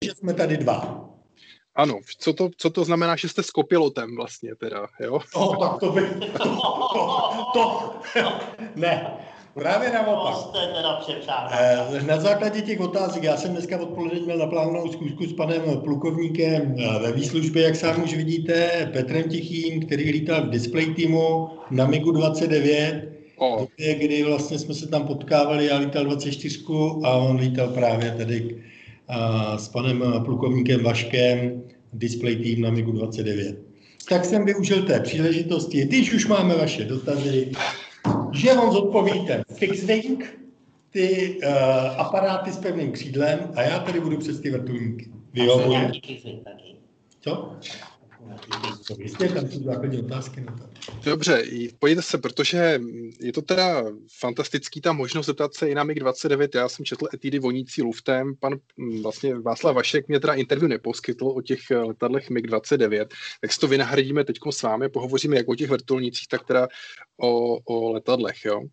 že jsme tady dva. Ano, co to znamená, že jste s kopilotem vlastně teda, jo? Tak to by... Ne, právě naopak. Na základě těch otázek, já jsem dneska odpoledne měl naplánovanou zkusku s panem plukovníkem ve výslužbě, jak sám už vidíte, Petrem Tichým, který lítal v display týmu na MiGu 29, kdy vlastně jsme se tam potkávali, já lítal 24 a on lítal právě tady s panem plukovníkem Vaškem, display tým na MiGu 29. Tak jsem využil té příležitosti, když už máme vaše dotazy, že on zodpoví ten fixed wing, ty aparáty s pevným křídlem a já tady budu přes ty vrtulníky. Vyhovuje? Co? Jistě, tam jsou základní otázky na to. Dobře, pojďte se, protože je to teda fantastický ta možnost zeptat se i na MiG-29. Já jsem četl etudy vonící luftem, pan vlastně Václav Vašek mě teda interview neposkytl o těch letadlech MiG-29, tak si to vynahradíme teď s vámi, pohovoříme jak o těch vrtulnících, tak teda o letadlech, jo.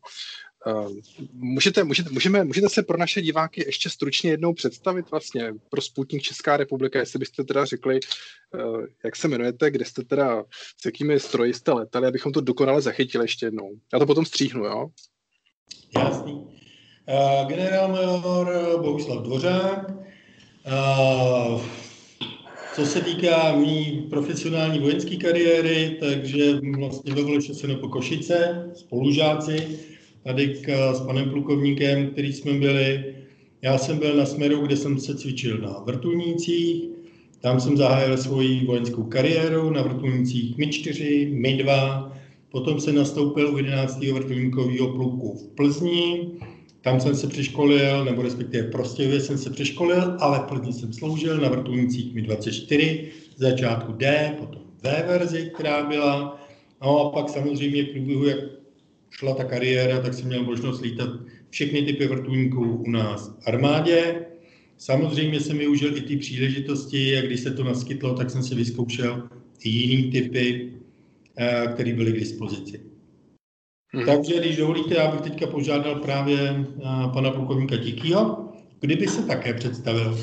Můžete se pro naše diváky ještě stručně jednou představit vlastně pro Sputnik Česká republika, jestli byste teda řekli, jak se jmenujete, kde jste teda, s jakými stroji jste letali, abychom to dokonale zachytili ještě jednou. Já to potom stříhnu, jo? Jasný. Generál major Bohuslav Dvořák. Co se týká mý profesionální vojenské kariéry, takže vlastně ve Voleštěsenu po Košice, spolužáci, tady s panem plukovníkem, který jsme byli. Já jsem byl na směru, kde jsem se cvičil na vrtulnících. Tam jsem zahájil svoji vojenskou kariéru na vrtulnících Mi-4, Mi-2. Potom jsem nastoupil u 11. vrtulníkového pluku v Plzni. Tam jsem se přeškolil, nebo respektive Prostějově jsem se přeškolil, ale v Plzni jsem sloužil na vrtulnících Mi-24, z začátku D, potom V verzi, která byla. No a pak samozřejmě v průběhu, jak šla ta kariéra, tak jsem měl možnost lítat všechny typy vrtulníků u nás v armádě. Samozřejmě jsem využil i ty příležitosti, a když se to naskytlo, tak jsem si vyzkoušel i jiný typy, které byly k dispozici. Takže, když dovolíte, já bych teďka požádal právě pana plukovníka Tichýho, kdyby se také představil.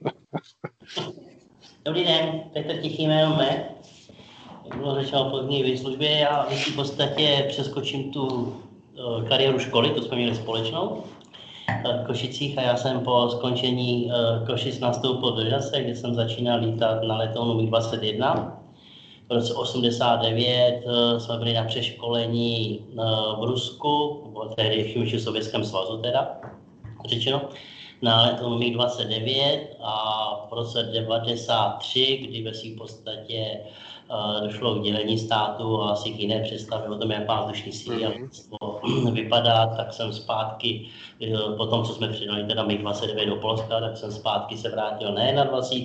Dobrý den, Petr Tichý jméno mé. Jak bylo řečeno v první výslužbě, já v podstatě přeskočím tu kariéru školy, tu jsme měli společnou v Košicích a já jsem po skončení Košic nastoupil do Žase, kde jsem začínal lítat na letounu MiG-21. V roce 89 jsme byli na přeškolení v Rusku, tehdy ještě v Sovětském svazu teda, řečeno, na letounu MiG-29 a v roce 93, kdy ve svým podstatě došlo k dělení státu a asi k jiné představě o tom, jak má vzdušní síly vypadá, tak jsem zpátky, po tom, co jsme přidali teda MiG-29 do Polska, tak jsem zpátky se vrátil ne na 20,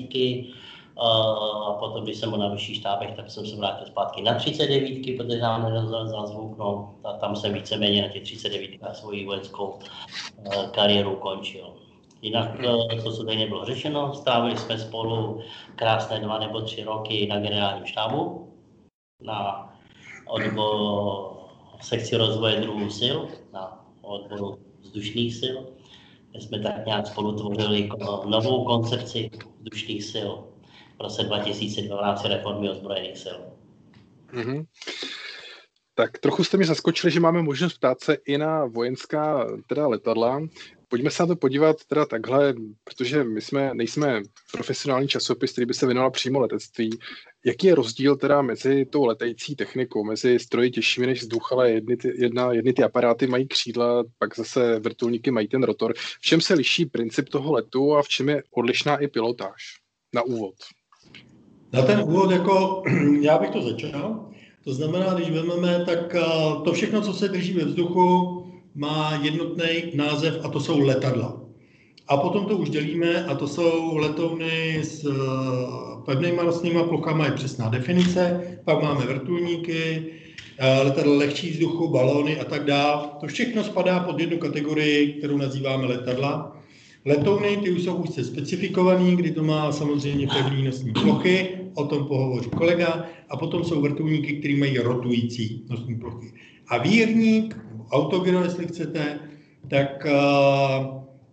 a potom, když jsem byl na vyšších štábech, tak jsem se vrátil zpátky na 39, protože nám nedal zvuk, no, a tam jsem víceméně na těch 39 svoji vojenskou kariéru končil. Jinak to, co tady nebylo řešeno, strávili jsme spolu krásné 2 nebo 3 roky na generálním štábu, na odboru sekci rozvoje druhů sil, na odboru vzdušných sil, kde jsme tak nějak spolu tvořili novou koncepci vzdušných sil v roce 2012 reformy ozbrojených sil. Mm-hmm. Tak trochu jste mi zaskočili, že máme možnost ptát se i na vojenská teda letadla. Pojďme se na to podívat teda takhle, protože my nejsme profesionální časopis, který by se věnoval přímo letectví. Jaký je rozdíl teda mezi tou letající technikou, mezi stroji těžšími než vzduch, ale jedny ty aparáty mají křídla, pak zase vrtulníky mají ten rotor. V čem se liší princip toho letu a v čem je odlišná i pilotáž? Na úvod. Na ten úvod, já bych to začal. To znamená, když vezmeme, tak to všechno, co se drží ve vzduchu, má jednotný název a to jsou letadla. A potom to už dělíme a to jsou letouny s pevnýma nosnýma plochama, je přesná definice, pak máme vrtulníky, letadla lehčí vzduchu, balóny a tak dále. To všechno spadá pod jednu kategorii, kterou nazýváme letadla. Letouny, ty už jsou úzce specifikovaný, kdy to má samozřejmě pevný nosní plochy, o tom pohovoří kolega, a potom jsou vrtulníky, které mají rotující nosní plochy. A vírník, autogyro, jestli chcete, tak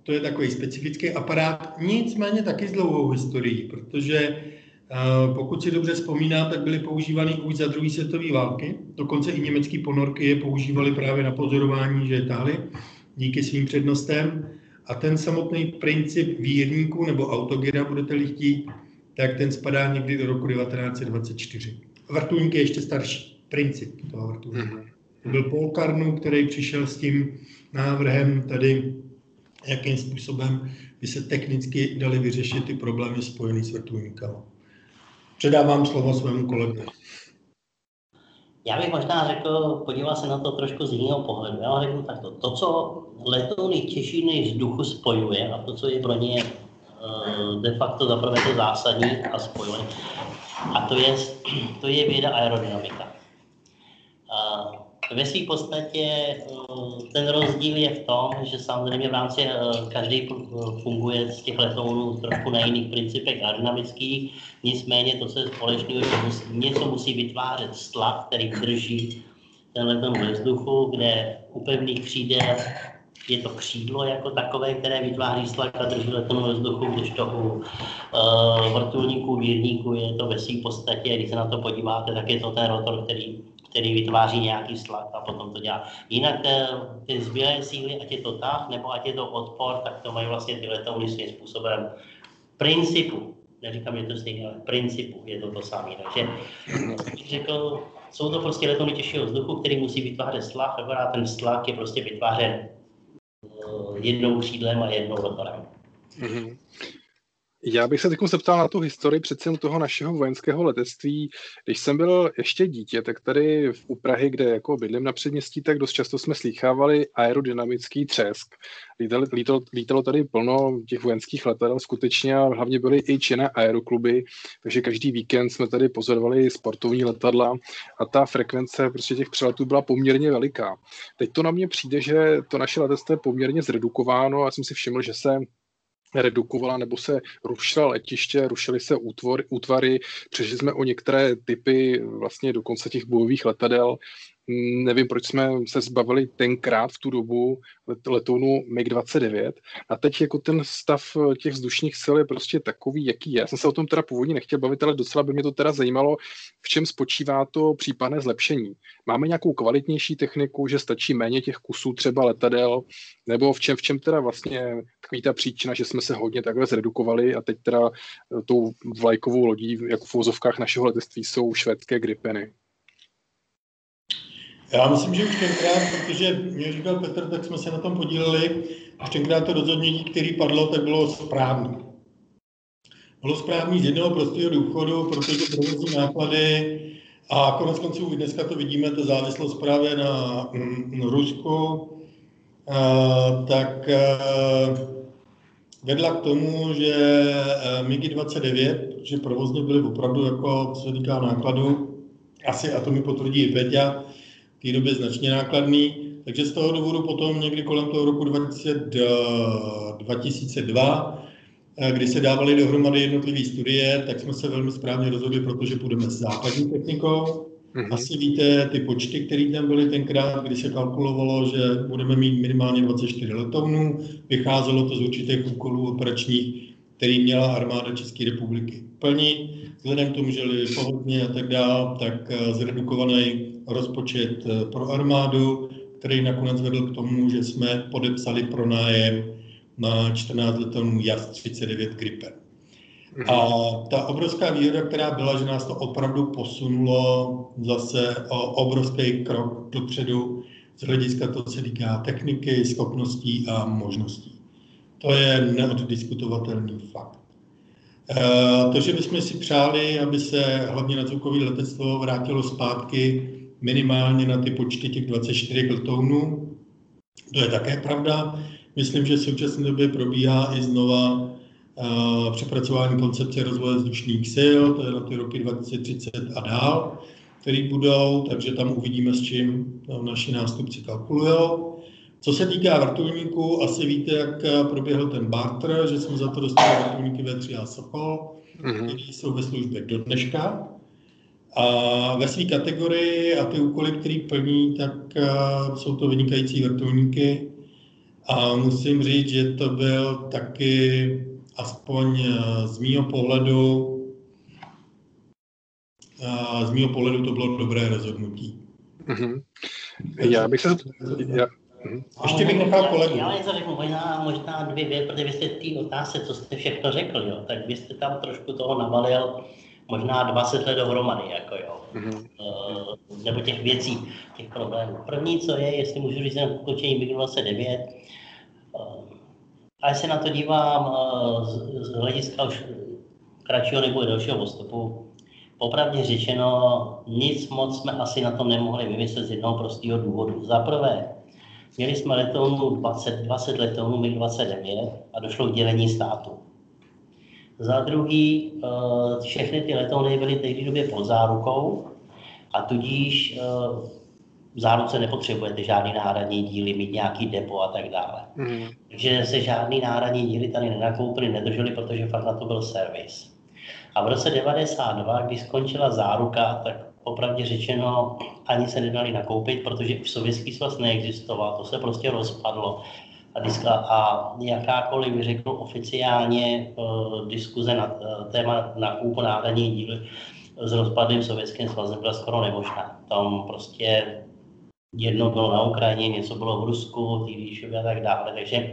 to je takový specifický aparát, nicméně taky s dlouhou historií, protože pokud si dobře vzpomínám, tak byly používány už za druhé světové války, dokonce i německé ponorky je používali právě na pozorování, že je tahly díky svým přednostem. A ten samotný princip vírníku nebo autogyra, budete-li chtít, tak ten spadá někdy do roku 1924. Vrtulník je ještě starší princip toho vrtulníku. To byl Paul Carnot, který přišel s tím návrhem tady, jakým způsobem by se technicky dali vyřešit ty problémy spojené s vrtulníkama. Předávám slovo svému kolegovi. Já bych možná řekl, podíval se na to trošku z jiného pohledu. Já řeknu takto. To, co letouny Těšíny vzduchu spojuje a to, co je pro ně de facto zaprvé to zásadní a spojuje, a to je věda aerodynamika. Ve své podstatě ten rozdíl je v tom, že samozřejmě v rámci každý funguje z těch letounů trošku na jiných principech aerodynamických, nicméně to, co je společného, že něco musí vytvářet stlak, který drží ten letoun ve vzduchu, kde u pevných křídel je to křídlo jako takové, které vytváří tlak a drží letoun ve vzduchu, kdežto u vrtulníků, vírníků je to ve své podstatě, když se na to podíváte, tak je to ten rotor, který vytváří nějaký tlak a potom to dělá. Jinak ty zbylé síly, ať je to tah, nebo ať je to odpor, tak to mají vlastně ty letouny svým způsobem principu. Neříkám, že to stejně, ale principu je to samé. Takže řekl, jsou to prostě letouny těžšího vzduchu, který musí vytvářet tlak, akorát ten tlak je prostě vytvářen jednou křídlem a jednou rotorem. Já bych se teď zeptal na tu historii přece toho našeho vojenského letectví. Když jsem byl ještě dítě, tak tady u Prahy, kde jako bydlím na předměstí, tak dost často jsme slýchávali aerodynamický třesk. Lítalo tady plno těch vojenských letadel skutečně a hlavně byly i činné aerokluby, takže každý víkend jsme tady pozorovali sportovní letadla a ta frekvence prostě těch přeletů byla poměrně veliká. Teď to na mě přijde, že to naše letectvo je poměrně zredukováno a já jsem si všiml, že se redukovala nebo se rušila letiště, rušily se útvary, přešli jsme o některé typy vlastně dokonce těch bojových letadel. Nevím, proč jsme se zbavili tenkrát v tu dobu letounu MiG-29 a teď jako ten stav těch vzdušních sil je prostě takový, jaký je. Já jsem se o tom teda původně nechtěl bavit, ale docela by mě to teda zajímalo, v čem spočívá to případné zlepšení. Máme nějakou kvalitnější techniku, že stačí méně těch kusů třeba letadel, nebo v čem teda vlastně takový ta příčina, že jsme se hodně takhle zredukovali a teď teda tou vlajkovou lodí jako v uvozovkách našeho letectví jsou švédské Gripeny. Já myslím, že už tenkrát, protože mě říkal Petr, tak jsme se na tom podíleli, už tenkrát to rozhodnutí, který padlo, tak bylo správné. Bylo správné z jednoho prostého důchodu, protože provozní náklady a konec konců dneska to vidíme, ta závislost právě na Rusku, tak vedla k tomu, že MiG-29, protože provozně byly opravdu, jako, co se týká nákladu, asi, a to mi potvrdí i Peťa, v té době značně nákladný, takže z toho důvodu potom někdy kolem toho roku 2002, kdy se dávaly dohromady jednotlivé studie, tak jsme se velmi správně rozhodli, protože půjdeme s západní technikou. Asi víte ty počty, které tam byly tenkrát, kdy se kalkulovalo, že budeme mít minimálně 24 letounů. Vycházelo to z určitých úkolů operačních, který měla armáda České republiky plnit. Vzhledem k tomu, že byly pohodně a tak dále, tak zredukovaný rozpočet pro armádu, který nakonec vedl k tomu, že jsme podepsali pronájem na 14 letounů JAS-39 Gripen. A ta obrovská výhoda, která byla, že nás to opravdu posunulo zase o obrovský krok dopředu z hlediska toho, co se týká techniky, schopností a možností. To je neoddiskutovatelný fakt. To, že bychom si přáli, aby se hlavně nadzvukové letectvo vrátilo zpátky minimálně na ty počty těch 24 letounů, to je také pravda. Myslím, že v současné době probíhá i znova přepracování koncepce rozvoje vzdušných sil, to je na ty roky 2030 a dál, který budou, takže tam uvidíme, s čím naši nástupci kalkulujou. Co se týká vrtulníků, asi víte, jak proběhl ten barter, že jsme za to dostali vrtulníky V3A Sokol, které jsou ve službě do dneška. A ve své kategorii a ty úkoly, které plní, tak jsou to vynikající vrtulníky. A musím říct, že to byl taky, aspoň z mýho pohledu to bylo dobré rozhodnutí. Mm-hmm. Já bych se... Ještě bych nechal kolegu. Já něco řeknu, možná 2 věci, protože vy jste v té otázce, co jste všechno řekl, jo, tak byste tam trošku toho nabalil možná 20 let dohromady, jako jo. Nebo těch věcí, těch problémů. První, co je, jestli můžu říct na ukončení MiG-29, a já se na to dívám z hlediska už kratšího nebo delšího odstupu, popravdě řečeno, nic moc jsme asi na tom nemohli vymyslet z jednoho prostého důvodu. Za prvé, měli jsme letounů 20 letounů MiG-29 a došlo k dělení státu. Za druhý, všechny ty letouny byly v té době pod zárukou a tudíž v záruce nepotřebujete žádný náhradní díly, mít nějaký depo a tak dále. Takže se žádný náhradní díly tady nenakoupili, nedrželi, protože fakt na to byl servis. A v roce 1992, když skončila záruka, tak popravdě řečeno ani se nedali nakoupit, protože už Sovětský svaz neexistoval, to se prostě rozpadlo. A jakákoliv, řeknu oficiálně, diskuze na téma nákupu náhradních dílů s rozpadlým Sovětským svazem byla skoro nemožná. Tam prostě jedno bylo na Ukrajině, něco bylo v Rusku, a tak dále. Takže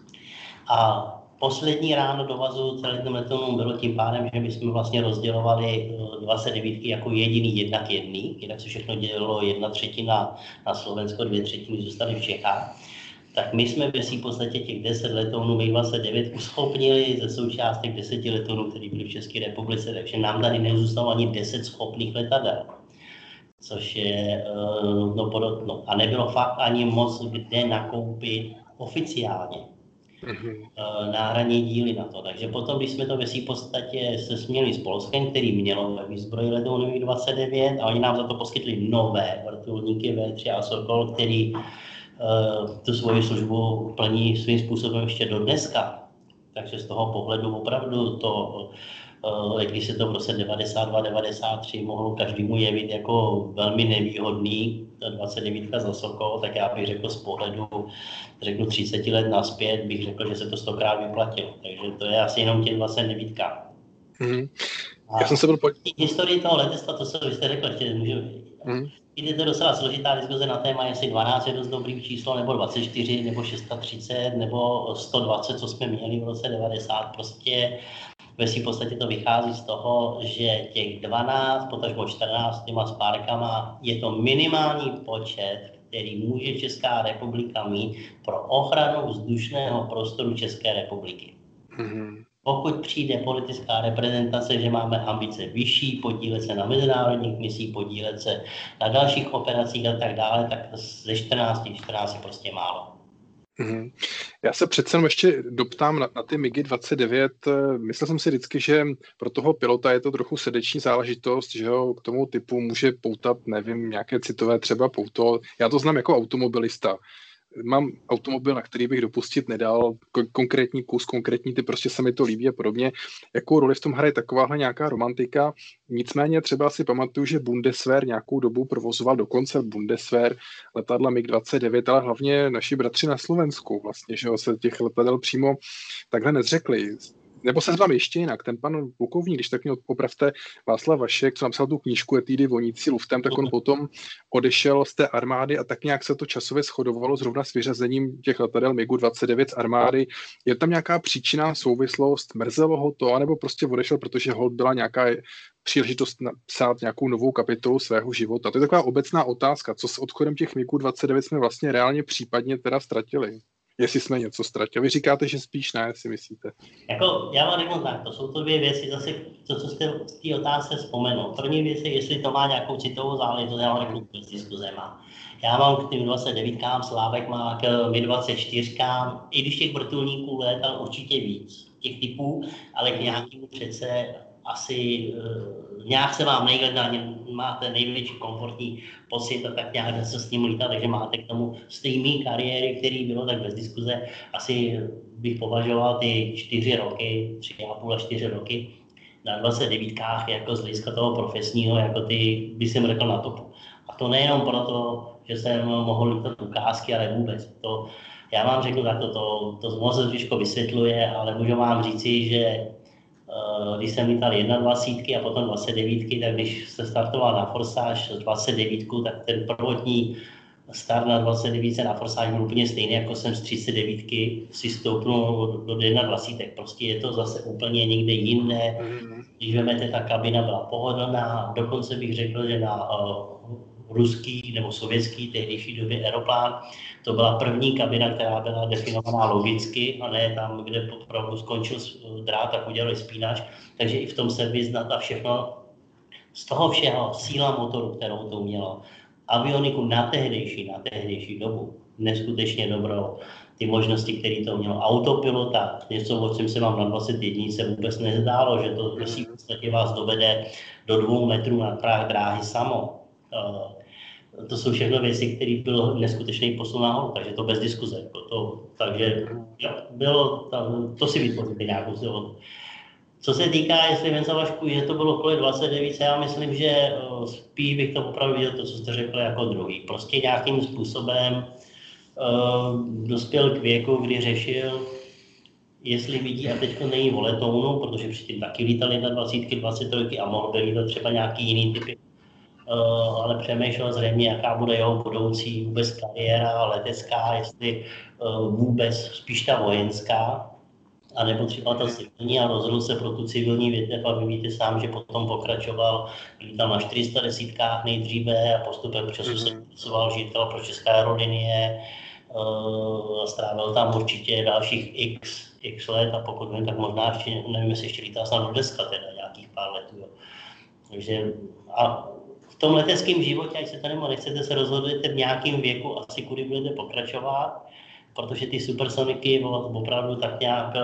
a poslední ráno dovazu celým letounům bylo tím pádem, že my jsme vlastně rozdělovali 29 jako jediný 1:1, jinak se všechno dělalo 1/3 na Slovensko, 2/3 zůstaly v Čechách. Tak my jsme v podstatě těch 10 letounů MiG-29 uschopnili ze součástek 10 letounů, které byly v České republice, takže nám tady nezůstalo ani 10 schopných letadel. Což je a nebylo fakt ani moc kde nakoupit oficiálně náhradní díly na to. Takže potom, když jsme to v podstatě se směli s Polskem, který mělo ve výzbroji letounu MiG-29 a oni nám za to poskytli nové vrtulníky V3 a Sokol, který tu svoji službu plní svým způsobem ještě do dneska. Takže z toho pohledu opravdu to, když se to v roce 92-93 mohlo každému jevit jako velmi nevýhodný, 29 za Sokol, tak já bych řekl z pohledu, 30 let naspět, bych řekl, že se to 100krát vyplatilo. Takže to je asi jenom těm 29. Já jsem se byl historii toho letectva, to, co vy jste řekl, ještě můžu... Je to docela složitá diskuze na téma, jestli 12 je dost dobrý číslo, nebo 24, nebo 630, nebo 120, co jsme měli v roce 90. Prostě ve v podstatě to vychází z toho, že těch 12, potažmo 14 těma spárkama je to minimální počet, který může Česká republika mít pro ochranu vzdušného prostoru České republiky. Pokud přijde politická reprezentace, že máme ambice vyšší, podílet se na mezinárodních misích, podílet se na dalších operacích a tak dále, tak ze 14 je prostě málo. Já se přece jenom ještě doptám na ty MiG-29. Myslel jsem si vždycky, že pro toho pilota je to trochu srdeční záležitost, že ho k tomu typu může poutat, nevím, nějaké citové třeba pouto. Já to znám jako automobilista. Mám automobil, na který bych dopustit nedal, konkrétní kus, konkrétní typ, prostě se mi to líbí a podobně. Jakou roli v tom hraje takováhle nějaká romantika? Nicméně třeba si pamatuju, že Bundeswehr nějakou dobu provozoval dokonce Bundeswehr letadla MiG-29, ale hlavně naši bratři na Slovensku vlastně, že se těch letadel přímo takhle nezřekli. Nebo se zvám ještě jinak, ten pan plukovník, když tak mě popravte, Václav Vašek, co napsal tu knížku Etídy vonící luftem, tak on potom odešel z té armády a tak nějak se to časově shodovalo zrovna s vyřazením těch letadel MiG-29 z armády. Je tam nějaká příčina, souvislost, mrzelo ho to, anebo prostě odešel, protože holt byla nějaká příležitost napsat nějakou novou kapitolu svého života? To je taková obecná otázka, co s odchodem těch MiG-29 jsme vlastně reálně případně teda ztratili. Jestli jsme něco ztratili. Vy říkáte, že spíš ne, si myslíte? Jako, já vám řeknu tak, to jsou to 2 věci, zase to, co jste v té otázce vzpomenul. První věc je, jestli to má nějakou citovou záležitost, já vám řeknu, že diskuze má. Já mám k těm 29, Slávek má k MiG-24, i když těch vrtulníků létal určitě víc, těch typů, ale k nějakému přece asi nějak se vám máte největší komfortní pocit a tak nějak se s ním lítá, takže máte k tomu z té mý kariéry, který bylo tak bez diskuze, asi bych považoval ty 4 roky, 3,5 až 4 roky na 29 jako z hlediska toho profesního, jako ty, bych jsem řekl, na topu. A to nejenom proto, že jsem mohl lítat ukázky, ale vůbec. To Já vám řeknu takto, to moc se těžko vysvětluje, ale můžu vám říci, že když jsem lítal 21 a potom 29, tak když se startoval na Forsage 29, tak ten prvotní start na 29 na Forsage byl úplně stejný, jako jsem z 39 si stoupnul do 21. Prostě je to zase úplně někde jinde. Když vezmete, ta kabina byla pohodlná, dokonce bych řekl, že na ruský nebo sovětský tehdejší době aeroplán, to byla první kabina, která byla definovaná logicky, a ne tam, kde opravdu skončil drát, tak udělali spínač. Takže i v tom servis a všechno, z toho všeho síla motoru, kterou to mělo, avioniku na tehdejší dobu, neskutečně dobrou, ty možnosti, které to mělo, autopilota, něco, o čem se vám na 21 se vůbec nezdálo, že to v podstatě vás dovede do 2 metrů nad práh dráhy samo. To jsou všechno věci, které bylo neskutečný posun nahoru, takže to bez diskuze. Takže jo, bylo, to si vytvoříte nějakou zhodu. Co se týká, jestli Venca Vašku, že to bylo kolem 29, já myslím, že spíš bych to opravdu viděl to, co jste řekl, jako druhý. Prostě nějakým způsobem dospěl k věku, kdy řešil, jestli vidí, a teď není o letounu, protože předtím taky lítal 21, 23 a mohl by lítat třeba nějaký jiný typy, ale přemýšlel zřejmě, jaká bude jeho budoucí vůbec kariéra letecká, jestli vůbec spíš ta vojenská, a nepotřeboval ta civilní a rozhodl se pro tu civilní větev a vy víte sám, že potom pokračoval, lítal na 410 nejdříve a postupem času se pracoval, žitel pro České aerolinie, strávil tam určitě dalších x let a pokud vím, tak možná ještě, nevím, jestli ještě lítal snad do deska teda nějakých pár let. Jo. Takže a v tom leteckém životě, ať se to nebo nechcete, se rozhodujete v nějakém věku asi, kudy budete pokračovat, protože ty supersoniky opravdu tak nějak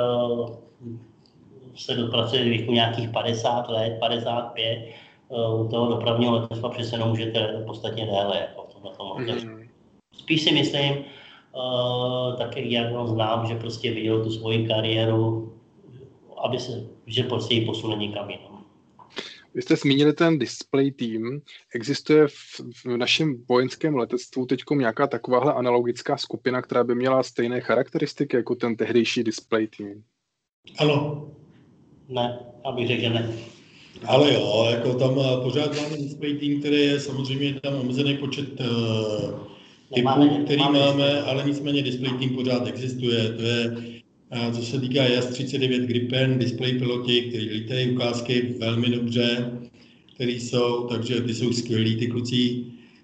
se dopracuje do věku nějakých 50 let, 55, u toho dopravního letectva přece jenom můžete podstatně déle, jako v tomhle tom. Spíš si myslím, tak jak ho znám, že prostě viděl tu svoji kariéru, že prostě ji posune někam jinam. Vy jste zmínili ten display tým. Existuje v našem vojenském letectvu teď nějaká takováhle analogická skupina, která by měla stejné charakteristiky jako ten tehdejší display tým? Ano. Ne, abych řekl, že ne. Ale jo, jako tam pořád máme display tým, který je samozřejmě tam omezený počet typů, který máme, ale nicméně display tým pořád existuje. To je, co se týká JAS-39 Gripen, display piloti, kteří lítají ukázky velmi dobře, který jsou, takže ty jsou skvělí, ty kluci.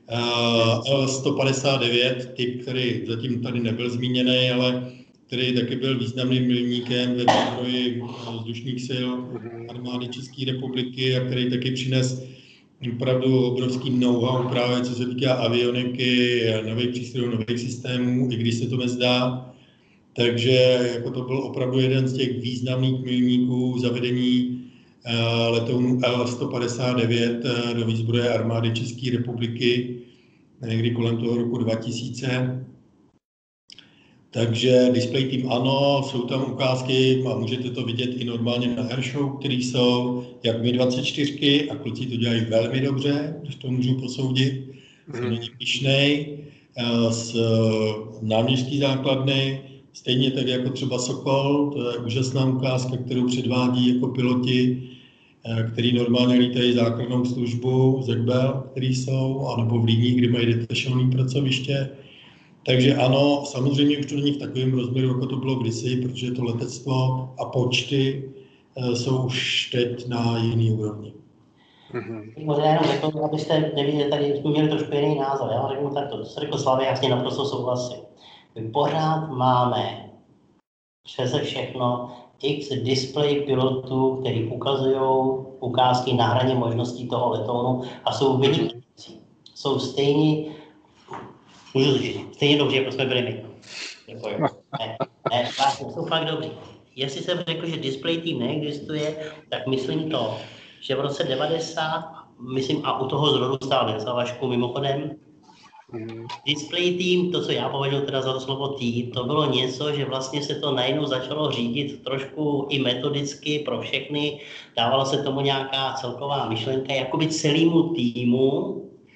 L-159, typ, který zatím tady nebyl zmíněný, ale který taky byl významným milníkem ve vývoji vzdušných sil armády České republiky a který taky přines opravdu obrovský know-how právě co se týká avioniky, nových přístrojů, nových systémů, i když se to nezdá. Takže jako to byl opravdu jeden z těch významných milníků zavedení letounů L-159 do výzbroje armády České republiky někdy kolem toho roku 2000. Takže display tým ano, jsou tam ukázky a můžete to vidět i normálně na airshow, které jsou jak Mi-24 a kluci to dělají velmi dobře, když to můžu posoudit. Jsem není pyšnej, z náměstí základny, stejně tak jako třeba Sokol, to je úžasná ukázka, kterou předvádí jako piloti, který normálně lítají základnou službu, ZECBEL, který jsou, anebo v Líní, kde mají detašované pracoviště. Takže ano, samozřejmě už to není v takovém rozměru, jako to bylo kdysi, protože to letectvo a počty jsou už teď na jiný úrovni. Možná jenom řeknu, abyste neviděli, tady jsme měli trošku jiný názor. Já řeknu takto, co řekl Slavě, já s ním naprosto souhlasím. My pořád máme přeze všechno x display pilotů, který ukazují ukázky na hraně možností toho letounu a jsou vynikající. Jsou stejně dobře, jako jsme byli my. Ne, vlastně, jsou fakt dobrý. Jestli jsem řekl, že display tým neexistuje, tak myslím to, že v roce 90, myslím, a u toho zrodu stál Venca Vašku mimochodem, display tým, to, co já považuji teda za to slovo tým, to bylo něco, že vlastně se to najednou začalo řídit trošku i metodicky pro všechny, dávalo se tomu nějaká celková myšlenka, jakoby celému týmu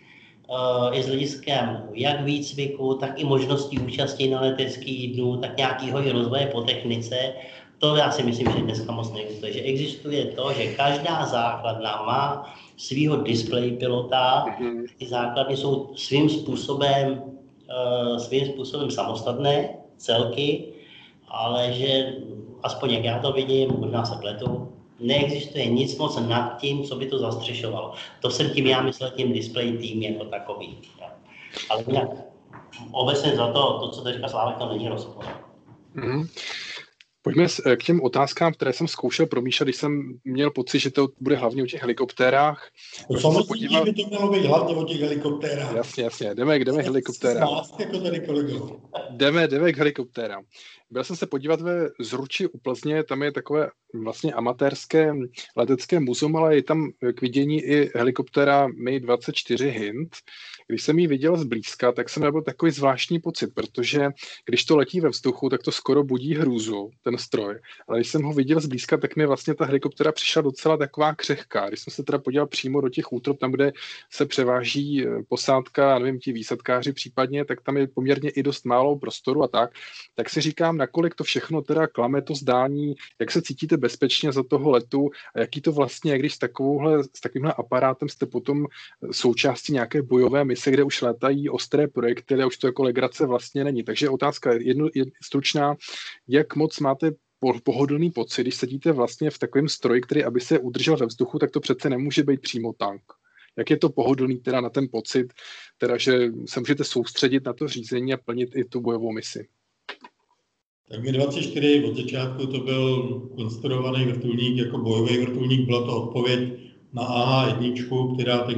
i s hlediskem jak výcviku, tak i možností účasti na leteckých dnů, tak nějakého i rozvoje po technice. To já si myslím, že dneska moc neexistuje. Že existuje to, že každá základna má svýho display pilota. Ty základny jsou svým způsobem samostatné celky, ale že aspoň jak já to vidím, možná se pletu, neexistuje nic moc nad tím, co by to zastřešovalo. To jsem tím já myslel tím display tým jako takový. Ja. Ale jinak obecně za to, co teďka Slávek, to není rozpor. Pojďme k těm otázkám, které jsem zkoušel promýšlet, když jsem měl pocit, že to bude hlavně o těch helikoptérách. Samozřejmě by to mělo být hlavně o těch helikoptérách. Jasně, jdeme k helikoptérám. Jako tady kolegové. Jdeme k helikoptérám. Byl jsem se podívat ve Zruči u Plzně, tam je takové vlastně amatérské letecké muzeum, ale je tam k vidění i helikoptéra Mi-24 Hind. Když jsem ji viděl zblízka, tak jsem měl takový zvláštní pocit, protože když to letí ve vzduchu, tak to skoro budí hrůzu, ten stroj. Ale když jsem ho viděl zblízka, tak mi vlastně ta helikoptéra přišla docela taková křehká. Když jsem se teda podíval přímo do těch útrop, tam, kde se převáží posádka, nevím, ti výsadkáři případně, tak tam je poměrně i dost málo prostoru a tak si říkám, nakolik to všechno teda klame to zdání, jak se cítíte bezpečně za toho letu a jaký to vlastně, když s takovýmhle aparátem jste potom součástí nějaké bojové mise, kde už létají ostré projekty, ale už to jako legrace vlastně není. Takže otázka je stručná, jak moc máte pohodlný pocit, když sedíte vlastně v takovém stroji, který, aby se udržel ve vzduchu, tak to přece nemůže být přímo tank. Jak je to pohodlný teda na ten pocit, teda, že se můžete soustředit na to řízení a plnit i tu bojovou misi? Tak Mi-24 od začátku to byl konstruovaný vrtulník jako bojový vrtulník, byla to odpověď na AH-1,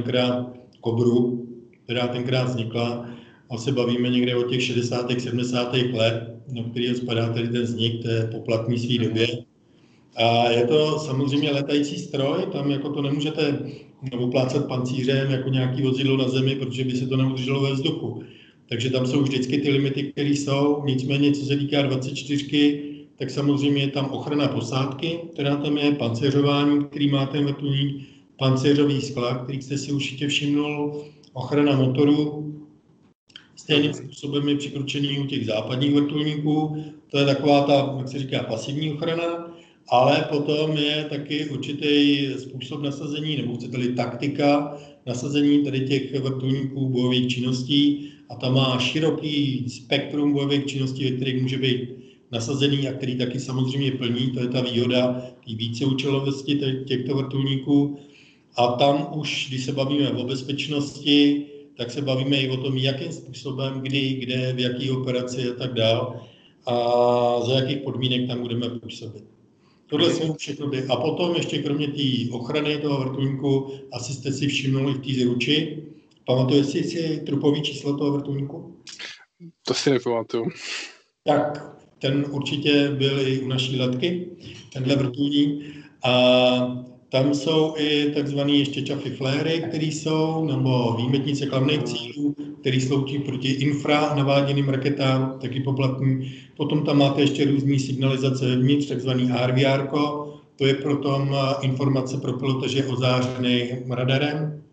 která tenkrát vznikla. A se bavíme někde o těch 60. 70. let, na kterého spadá tady ten vznik, to je poplatní svý době. A je to samozřejmě letající stroj, tam jako to nemůžete oplácat pancířem jako nějaký vozidlo na zemi, protože by se to neudrželo ve vzduchu. Takže tam jsou vždycky ty limity, které jsou, nicméně co se týká 24, tak samozřejmě je tam ochrana posádky, která tam je, pancéřování, který má ten vrtulník, pancéřový sklad, který jste si určitě všimnul, ochrana motoru. Stejným způsobem je přikročený u těch západních vrtulníků, to je taková ta, jak se říká, pasivní ochrana, ale potom je taky určitý způsob nasazení, nebo chcete-li taktika nasazení tady těch vrtulníků bojových činností a tam má široký spektrum bojových činností, ve kterých může být nasazený a který taky samozřejmě plní, to je ta výhoda té víceúčelovosti těchto vrtulníků. A tam už, když se bavíme o bezpečnosti, tak se bavíme i o tom, jakým způsobem, kdy, kde, v jaké operaci a tak dál a za jakých podmínek tam budeme působit. Tohle jsou všechno ty. A potom ještě kromě té ochrany toho vrtulníku, asi jste si všimnuli v té Zruči. Pamatujete si trupový číslo toho vrtulníku? To si nepamatuju. Tak ten určitě byl i u naší letky, tenhle vrtulník. A tam jsou i takzvané ještě čafy fléry, které jsou, nebo výmetnice klamných cílů, které slouží proti infra naváděným raketám, taky poplatní. Potom tam máte ještě různý signalizace vevnitř, takzvaný RVR, to je potom informace pro pilota, že je ozářený radarem.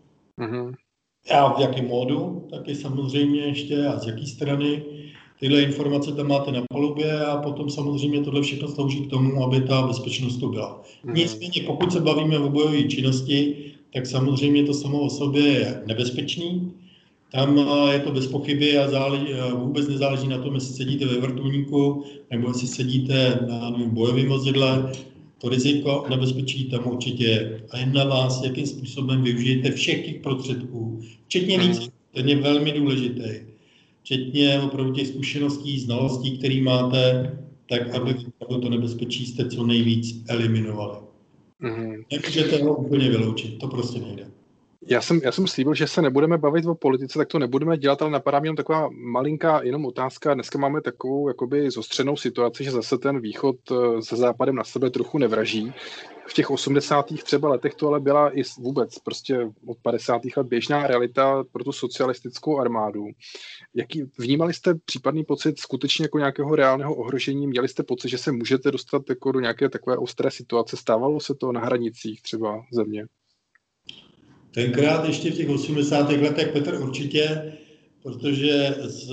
A v jakém módu, taky samozřejmě ještě a z jaké strany. Tyhle informace tam máte na palubě a potom samozřejmě tohle všechno slouží k tomu, aby ta bezpečnost tu byla. Nicméně pokud se bavíme o bojové činnosti, tak samozřejmě to samo o sobě je nebezpečný. Tam je to bez pochyby a vůbec nezáleží na tom, jestli sedíte ve vrtulníku nebo jestli sedíte na bojovém vozidle. To riziko nebezpečí tam určitě je. A jen na vás, jakým způsobem využijete všech těch prostředků, včetně víc, ten je velmi důležitý. Včetně opravdu těch zkušeností, znalostí, které máte, tak aby to nebezpečí jste co nejvíc eliminovali. Nemůžete ho úplně vyloučit, to prostě nejde. Já jsem slíbil, že se nebudeme bavit o politice, tak to nebudeme dělat, ale napadá mě jenom taková malinká jenom otázka. Dneska máme takovou jakoby zostřenou situaci, že zase ten východ se západem na sebe trochu nevraží. V těch 80. třeba letech to ale byla i vůbec prostě od 50. let běžná realita pro tu socialistickou armádu. Vnímali jste případný pocit skutečně jako nějakého reálného ohrožení? Měli jste pocit, že se můžete dostat jako do nějaké takové ostré situace? Stávalo se to na hranicích třeba země? Tenkrát ještě v těch 80. letech Petr určitě, protože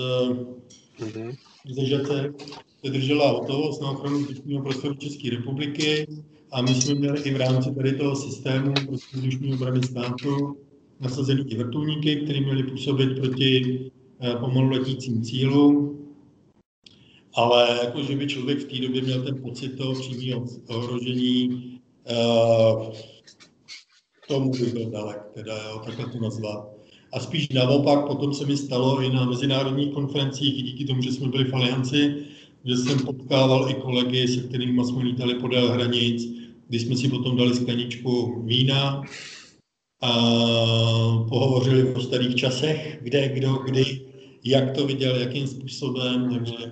ze Žace se držela hotovost na ochranu vzdušného prostoru České republiky a my jsme měli i v rámci tady toho systému vzdušní obrany státu nasazený i vrtulníky, které měly působit proti pomalu letícím cílům. Ale jako, že by člověk v té době měl ten pocit toho přímého ohrožení, tomu by byl dalek, teda jo, takhle to nazvat. A spíš naopak, potom se mi stalo i na mezinárodních konferencích, díky tomu, že jsme byli v Alianci, že jsem potkával i kolegy, se kterými jsme lítali podél hranic, kdy jsme si potom dali skleničku vína a pohovořili o starých časech, kde, kdo, kdy, jak to viděl, jakým způsobem, takže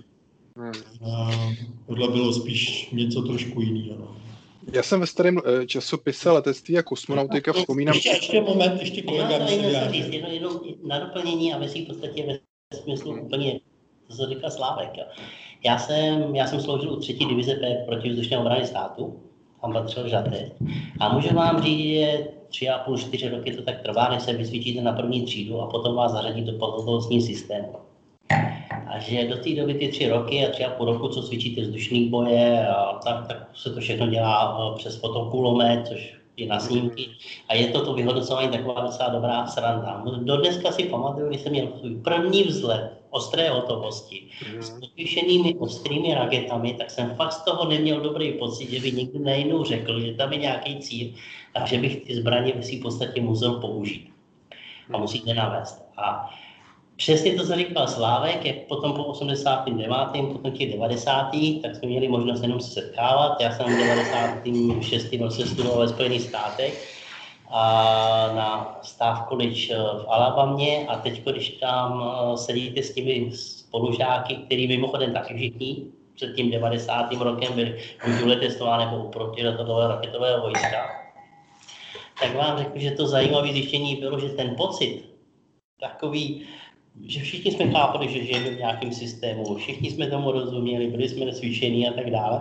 tohle bylo spíš něco trošku jiného. Já jsem ve starém časopise Letectví a kosmonautika vzpomínám... Ještě kolega by se vyjádřil. Jenom na doplnění a ve v podstatě ve smyslu úplně, co se říká Slávek. Jo. Já jsem sloužil u 3. divize protivzdušné obrany státu, tam patřil Žatec. A můžu vám říct, že 3,5-4 roky to tak trvá, než se vysvědčíte na první třídu a potom vás zařadí do pohotovostního systému. A že do té doby ty 3 roky a 3,5 roku, co cvičíte vzdušný boje, tak se to všechno dělá přes fotokulomet, což je na snímky. A je to vyhodnocování taková docela dobrá sranda. Do dneska si pamatuju, když jsem měl svůj první vzlet ostré hotovosti s povýšenými ostrými raketami, tak jsem fakt z toho neměl dobrý pocit, že by někdo najednou řekl, že tam je nějaký cíl a že bych ty zbraně v podstatě musel použít. A musíte navést. A přesně to, co říkal Slávek, jak potom po 89., potom těch 90., tak jsme měli možnost jenom se setkávat. Já jsem v 96. roce studoval ve Spojených státech a na Staff College v Alabamě a teď, když tam sedíte s těmi spolužáky, který mimochodem taky všichni před tím 90. rokem byli buď u letectva nebo u protiletadlového raketového vojska, tak vám řeknu, že to zajímavé zjištění bylo, že ten pocit takový, že všichni jsme chápali, že žijeme v nějakém systému, všichni jsme tomu rozuměli, byli jsme cvičení a tak dále.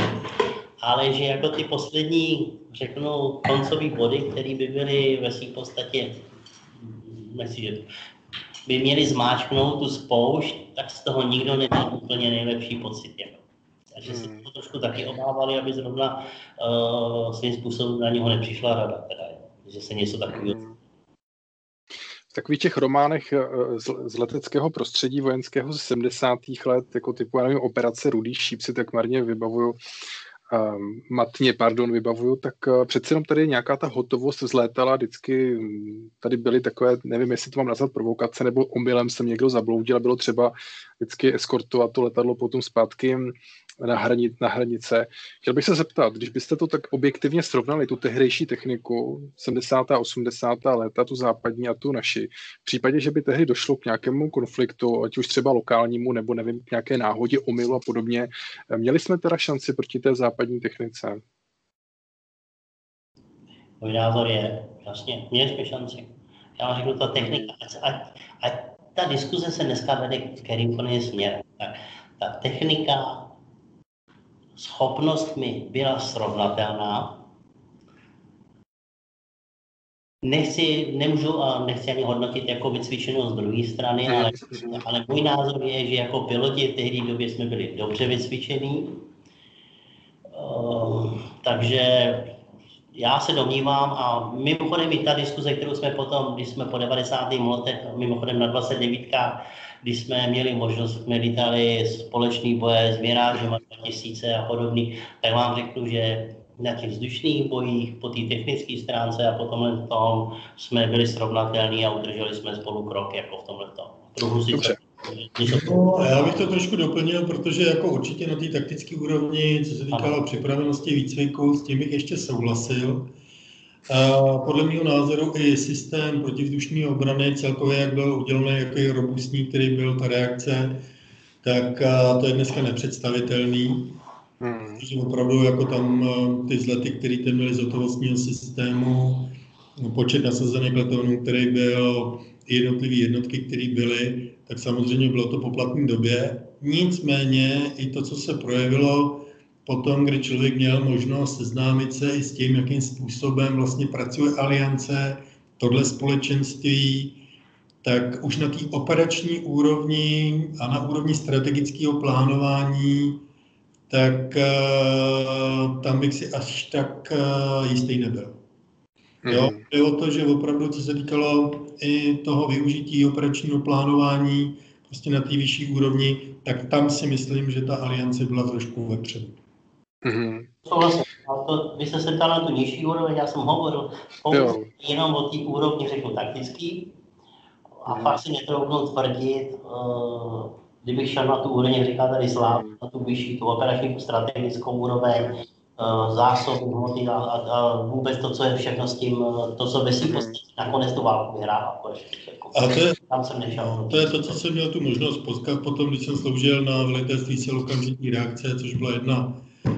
Ale že jako ty poslední, řeknu, koncové body, které by byly ve svým podstatě, myslím, že by měli zmáčknout tu spoušť, tak z toho nikdo neměl úplně nejlepší pocit. Jako. Takže se to trošku taky obávali, aby zrovna svým způsobem na něho nepřišla rada, teda, že se něco takového. V takových těch románech z leteckého prostředí vojenského z 70. let, jako typu, já nevím, Operace Rudý šíp si tak marně vybavuju, tak přece jenom tady nějaká ta hotovost vzlétala, vždycky tady byly takové, nevím, jestli to mám nazvat provokace, nebo omylem jsem někdo zabloudil a bylo třeba vždycky eskortovat to letadlo potom zpátky na hranice. Chtěl bych se zeptat, když byste to tak objektivně srovnali, tu tehdejší techniku, 70. a 80. léta, tu západní a tu naši, v případě, že by tehdy došlo k nějakému konfliktu, ať už třeba lokálnímu, nebo nevím, k nějaké náhodě, omylu a podobně, měli jsme teda šanci proti té západní technice? Můj názor je, jasně, měli jsme šanci. Já vám řeknu, ta technika, a ta diskuze se dneska vede kterýmkoliv směrem. Ta technika schopnostmi byla srovnatelná. Nemůžu a nechci ani hodnotit jako vycvičenou z druhé strany, ale můj názor je, že jako piloti v tehdy době jsme byli dobře vycvičení. Takže já se domnívám a mimochodem i ta diskuze, kterou jsme potom, když jsme po 90. letech, mimochodem na 29, když jsme měli možnost, jsme lítali společný boje s Mirážem 2000 a podobný, tak vám řeknu, že na těch vzdušných bojích, po té technické stránce a po tomhle tom jsme byli srovnatelní a udrželi jsme spolu krok jako v tomhle tom. No, já bych to trošku doplnil, protože jako určitě na té taktické úrovni, co se týkalo připravenosti výcviku, s tím bych ještě souhlasil. Podle mého názoru i systém protivzdušní obrany celkově, jak byl udělaný, jaký robustní, který byl ta reakce, tak to je dneska nepředstavitelný. Protože opravdu jako tam ty vzlety, které tam měly z hotovostního systému, počet nasazených letounů, který byl, jednotlivé jednotky, které byly, tak samozřejmě bylo to po platné době. Nicméně i to, co se projevilo potom, kdy člověk měl možnost seznámit se i s tím, jakým způsobem vlastně pracuje Aliance, tohle společenství, tak už na té operační úrovni a na úrovni strategického plánování, tak tam bych si až tak jistý nebyl. Jo, jde o to, že opravdu, co se týkalo i toho využití operačního plánování prostě na té vyšší úrovni, tak tam si myslím, že ta aliance byla trošku vepředu. Souhlasím. Vy jste se ptal na tu nižší úroveň, já jsem hovoril jenom o té úrovni, řeknu, taktický. A fakt si netroufnu tvrdit, kdybych šel na tu úroveň, jak říká tady Sláv, na tu vyšší, tu operační, strategickou úroveň, zásoby, hmoty a vůbec to, co je všechno s tím, to, co ve svým podstatě nakonec tu válku vyhrává. Tam jsem nešel. To je to, co jsem měl tu možnost potkat potom, když jsem sloužil na velitelství sil okamžitý reakce, což byla jedna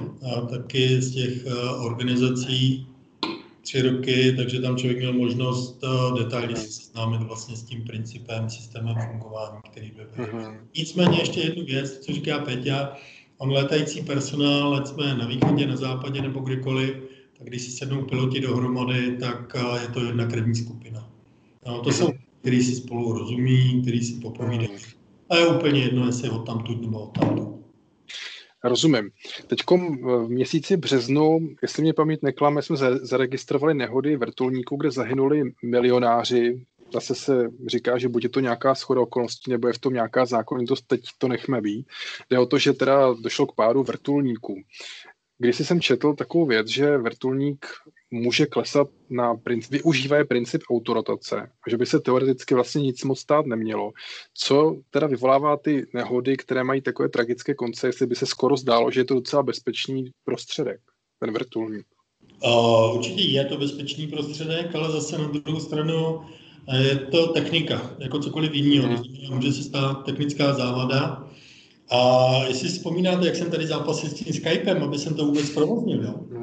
taky z těch organizací 3 roky, takže tam člověk měl možnost detailně se seznámit vlastně s tím principem, systémem fungování, který by byl. Nicméně ještě jednu věc, co říká Peťa, on létající personál, ať jsme na východě, na západě nebo kdekoliv, tak když si sednou piloti dohromady, tak je to jedna krevní skupina. No, to jsou, kteří si spolu rozumí, kteří si popovídají. A je úplně jedno, jestli odtamtud nebo odtamtud. Rozumím. Teď v měsíci březnu, jestli mě paměť neklame, jsme zaregistrovali nehody vrtulníků, kde zahynuli milionáři. Zase se říká, že buď je to nějaká shoda okolností, nebo je v tom nějaká zákonitost, teď to nechme být. Jde o to, že teda došlo k pádu vrtulníků. Když jsem četl takovou věc, že vrtulník může klesat využívá princip autorotace a že by se teoreticky vlastně nic moc stát nemělo. Co teda vyvolává ty nehody, které mají takové tragické konce, jestli by se skoro zdálo, že je to docela bezpečný prostředek, ten vrtulník? Určitě je to bezpečný prostředek, ale zase na druhou stranu je to technika, jako cokoliv jiného. Může se stát technická závada. A jestli si vzpomínáte, jak jsem tady zápasil s tím Skypem, aby jsem to vůbec provoznil,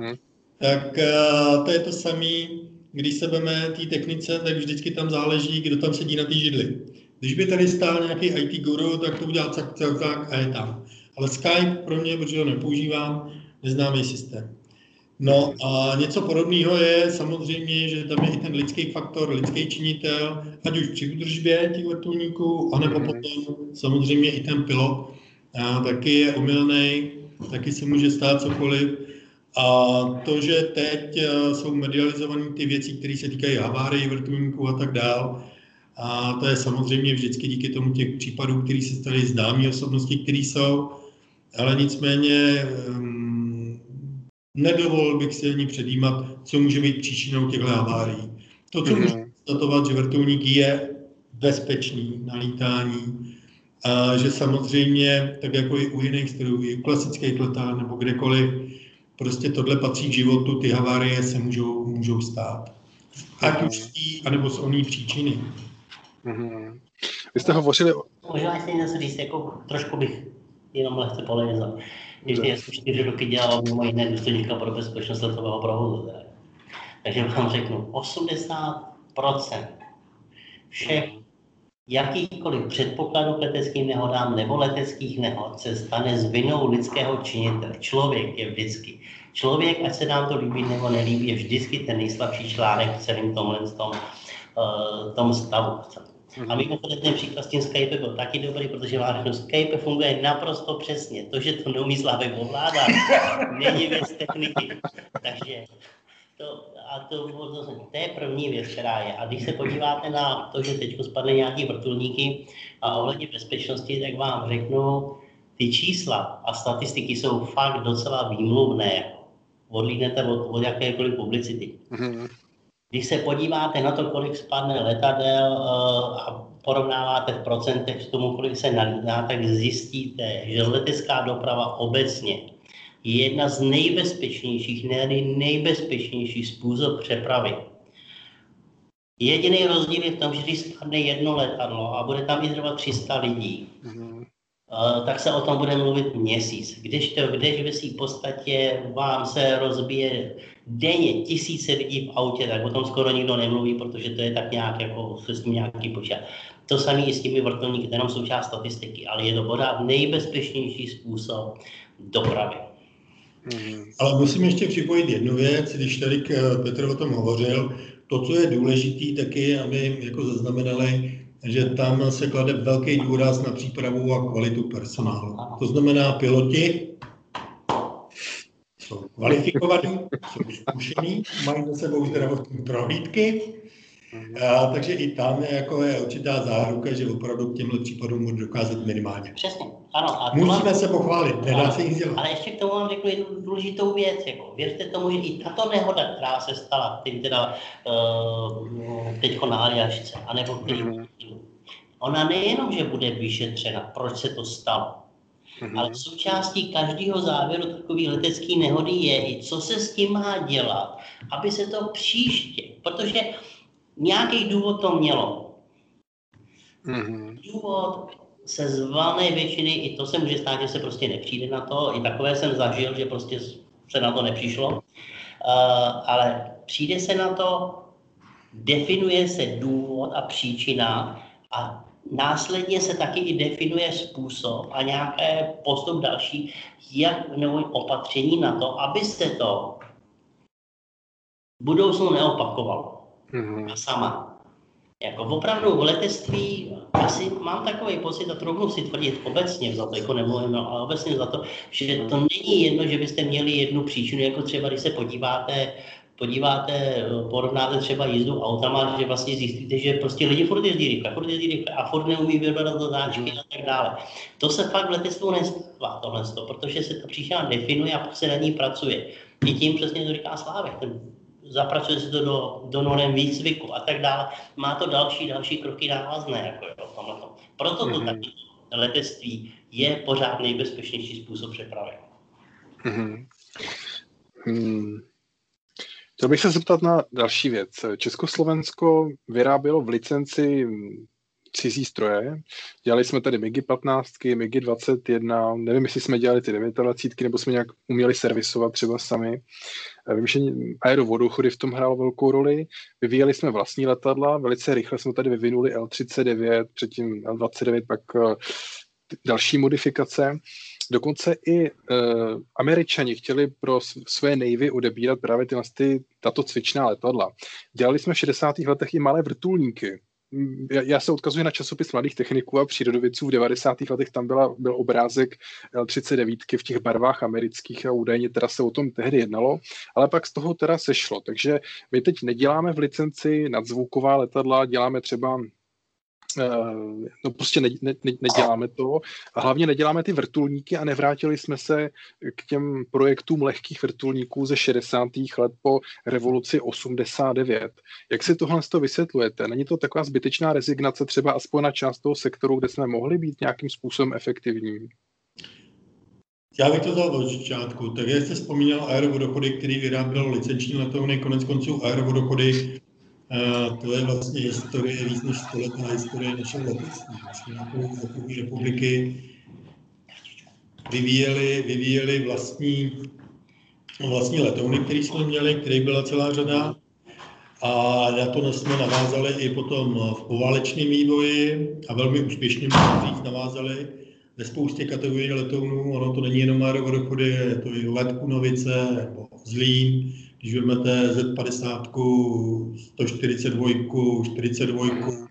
tak to je to samé, když se veme té technice, tak vždycky tam záleží, kdo tam sedí na té židli. Když by tady stál nějaký IT guru, tak to udělá cak a je tam. Ale Skype pro mě, protože ho nepoužívám, neznámý systém. No a něco podobného je samozřejmě, že tam je i ten lidský faktor, lidský činitel, ať už při údržbě těch vrtulníků, anebo potom samozřejmě i ten pilot. Taky je omylnej, taky se může stát cokoliv. A to, že teď jsou medializované ty věci, které se týkají havárií vrtulníků a tak dál, a to je samozřejmě vždycky díky tomu těch případů, které se staly známé osobnosti, které jsou, ale nicméně nedovolil bych si ani předjímat, co může být příčinou těchto havárií. To, co může konstatovat, že vrtulník je bezpečný na lítání, a že samozřejmě, tak jako i u jiných strojů, i u klasických letadel nebo kdekoliv, prostě tohle patří k životu, ty havárie se můžou stát. Ať už tí, anebo z oný příčiny. Vy jste hovořili... Možná si něco říct, jako trošku bych jenom lehce polemizovat. Když jsem 4 roky dělal mimo jiné důstojníka pro bezpečnost letového provozu. Takže vám řeknu, 80% všech jakýkoliv předpokladů k leteckým nehodám nebo leteckých nehod se stane s vinou lidského činitele. Člověk je vždycky. Člověk, ať se nám to líbí nebo nelíbí, je vždycky ten nejslabší článek v celém tom stavu. A mimochodem ten příklad s tím Skype byl taky dobrý, protože vám Skype funguje naprosto přesně. To, že to neumí Slávek ovládat, není věc techniky. Takže to je první věc, která je. A když se podíváte na to, že teď spadly nějaký vrtulníky a ohledně bezpečnosti, tak vám řeknu, ty čísla a statistiky jsou fakt docela výmluvné. Odlídnete od jakékoliv publicity. Když se podíváte na to, kolik spadne letadel a porovnáváte v procentech s tomu, kolik se nalítá, tak zjistíte, že letecká doprava obecně je jedna z nejbezpečnějších, nejbezpečnější způsob přepravy. Jediný rozdíl je v tom, že když spadne jedno letadlo a bude tam i zhruba 300 lidí, tak se o tom bude mluvit měsíc. Když ve svým podstatě vám se rozbije denně tisíce lidí v autě, tak o tom skoro nikdo nemluví, protože to je tak nějak, jako se s tím nějaký počát. To samé i s těmi vrtulníky, to jenom součást statistiky, ale je to pořád nejbezpečnější způsob dopravy. Ale musím ještě připojit jednu věc, když tady Petr o tom hovořil, to, co je důležitý, taky, aby jako zaznamenali, že tam se klade velký důraz na přípravu a kvalitu personálu. To znamená, piloti jsou kvalifikovaní, jsou zkušení, mají za sebou zdravotní prohlídky, takže i tam je určitá záruka, že opravdu k těmhle případům může dokázat minimálně. Přesně, ano. Musíme se pochválit, nedá se nic dělat. Ale ještě k tomu vám řeknu jednu důležitou věc. Věřte tomu, že i tato nehoda, která se stala, teďko na Aljašce, anebo ona nejenom, že bude vyšetřena, proč se to stalo, ale součástí každého závěru takové letecké nehody je i co se s tím má dělat, aby se to příště, protože nějaký důvod to mělo. Důvod se z valné většiny, i to se může stát, že se prostě nepřijde na to, i takové jsem zažil, že prostě se na to nepřišlo, ale přijde se na to, definuje se důvod a příčina a následně se taky i definuje způsob a nějaké postup další, jak nebo opatření na to, aby se to v budoucnu neopakovalo. A sama. Jako opravdu v letectví asi mám takový pocit a trochu si tvrdit obecně za to, jako nemluvím, ale obecně za to, že to není jedno, že byste měli jednu příčinu, jako třeba když se porovnáte třeba jízdu autama, že vlastně zjistíte, že prostě lidi furt jezdí rychle a furt neumí vypadat do záčky a tak dále. To se fakt v letectvu nestává tohleto, protože se ta příčina definuje a pak se na ní pracuje. I tím přesně to říká Slávek. Zapracuje se to do norem výcviku a tak dále. Má to další kroky návazné. Proto to taky letectví je pořád nejbezpečnější způsob přepravy. Chtěl bych se zeptat na další věc. Československo vyrábělo v licenci cizí stroje. Dělali jsme tady MiG-15, MiG-21, nevím, jestli jsme dělali ty 29, nebo jsme nějak uměli servisovat třeba sami. Vím, že aerovodochody v tom hrálo velkou roli. Vyvíjeli jsme vlastní letadla, velice rychle jsme tady vyvinuli L-39, předtím L-29, pak další modifikace. Dokonce i Američani chtěli pro své Navy odebírat právě tato cvičná letadla. Dělali jsme v 60. letech i malé vrtulníky. Já se odkazuji na časopis Mladých techniků a přírodovědců. V 90. letech tam byl obrázek L-39 v těch barvách amerických a údajně teda se o tom tehdy jednalo, ale pak z toho teda sešlo. Takže my teď neděláme v licenci nadzvuková letadla, děláme třeba prostě neděláme to a hlavně neděláme ty vrtulníky a nevrátili jsme se k těm projektům lehkých vrtulníků ze 60. let po revoluci 89. Jak si tohle vysvětlujete? Není to taková zbytečná rezignace třeba aspoň na část toho sektoru, kde jsme mohli být nějakým způsobem efektivní? Já bych to dal od začátku. Tak jak jste vzpomínal aerovodochody, který vyráběl licenční letouny, konec konců aerovodochody, to je vlastně historie, víc než 100letá historie našeho letectví. Vlastně republiky vyvíjeli vlastní letouny, které jsme měli, kterých byla celá řada. A na to jsme navázali i potom v poválečném vývoji a velmi úspěšně navázali ve spoustě kategorií letounů. Ono to není jenom aerovodochody, je to i let Kunovice nebo Zlín. Když vezmete Z50, 142, 42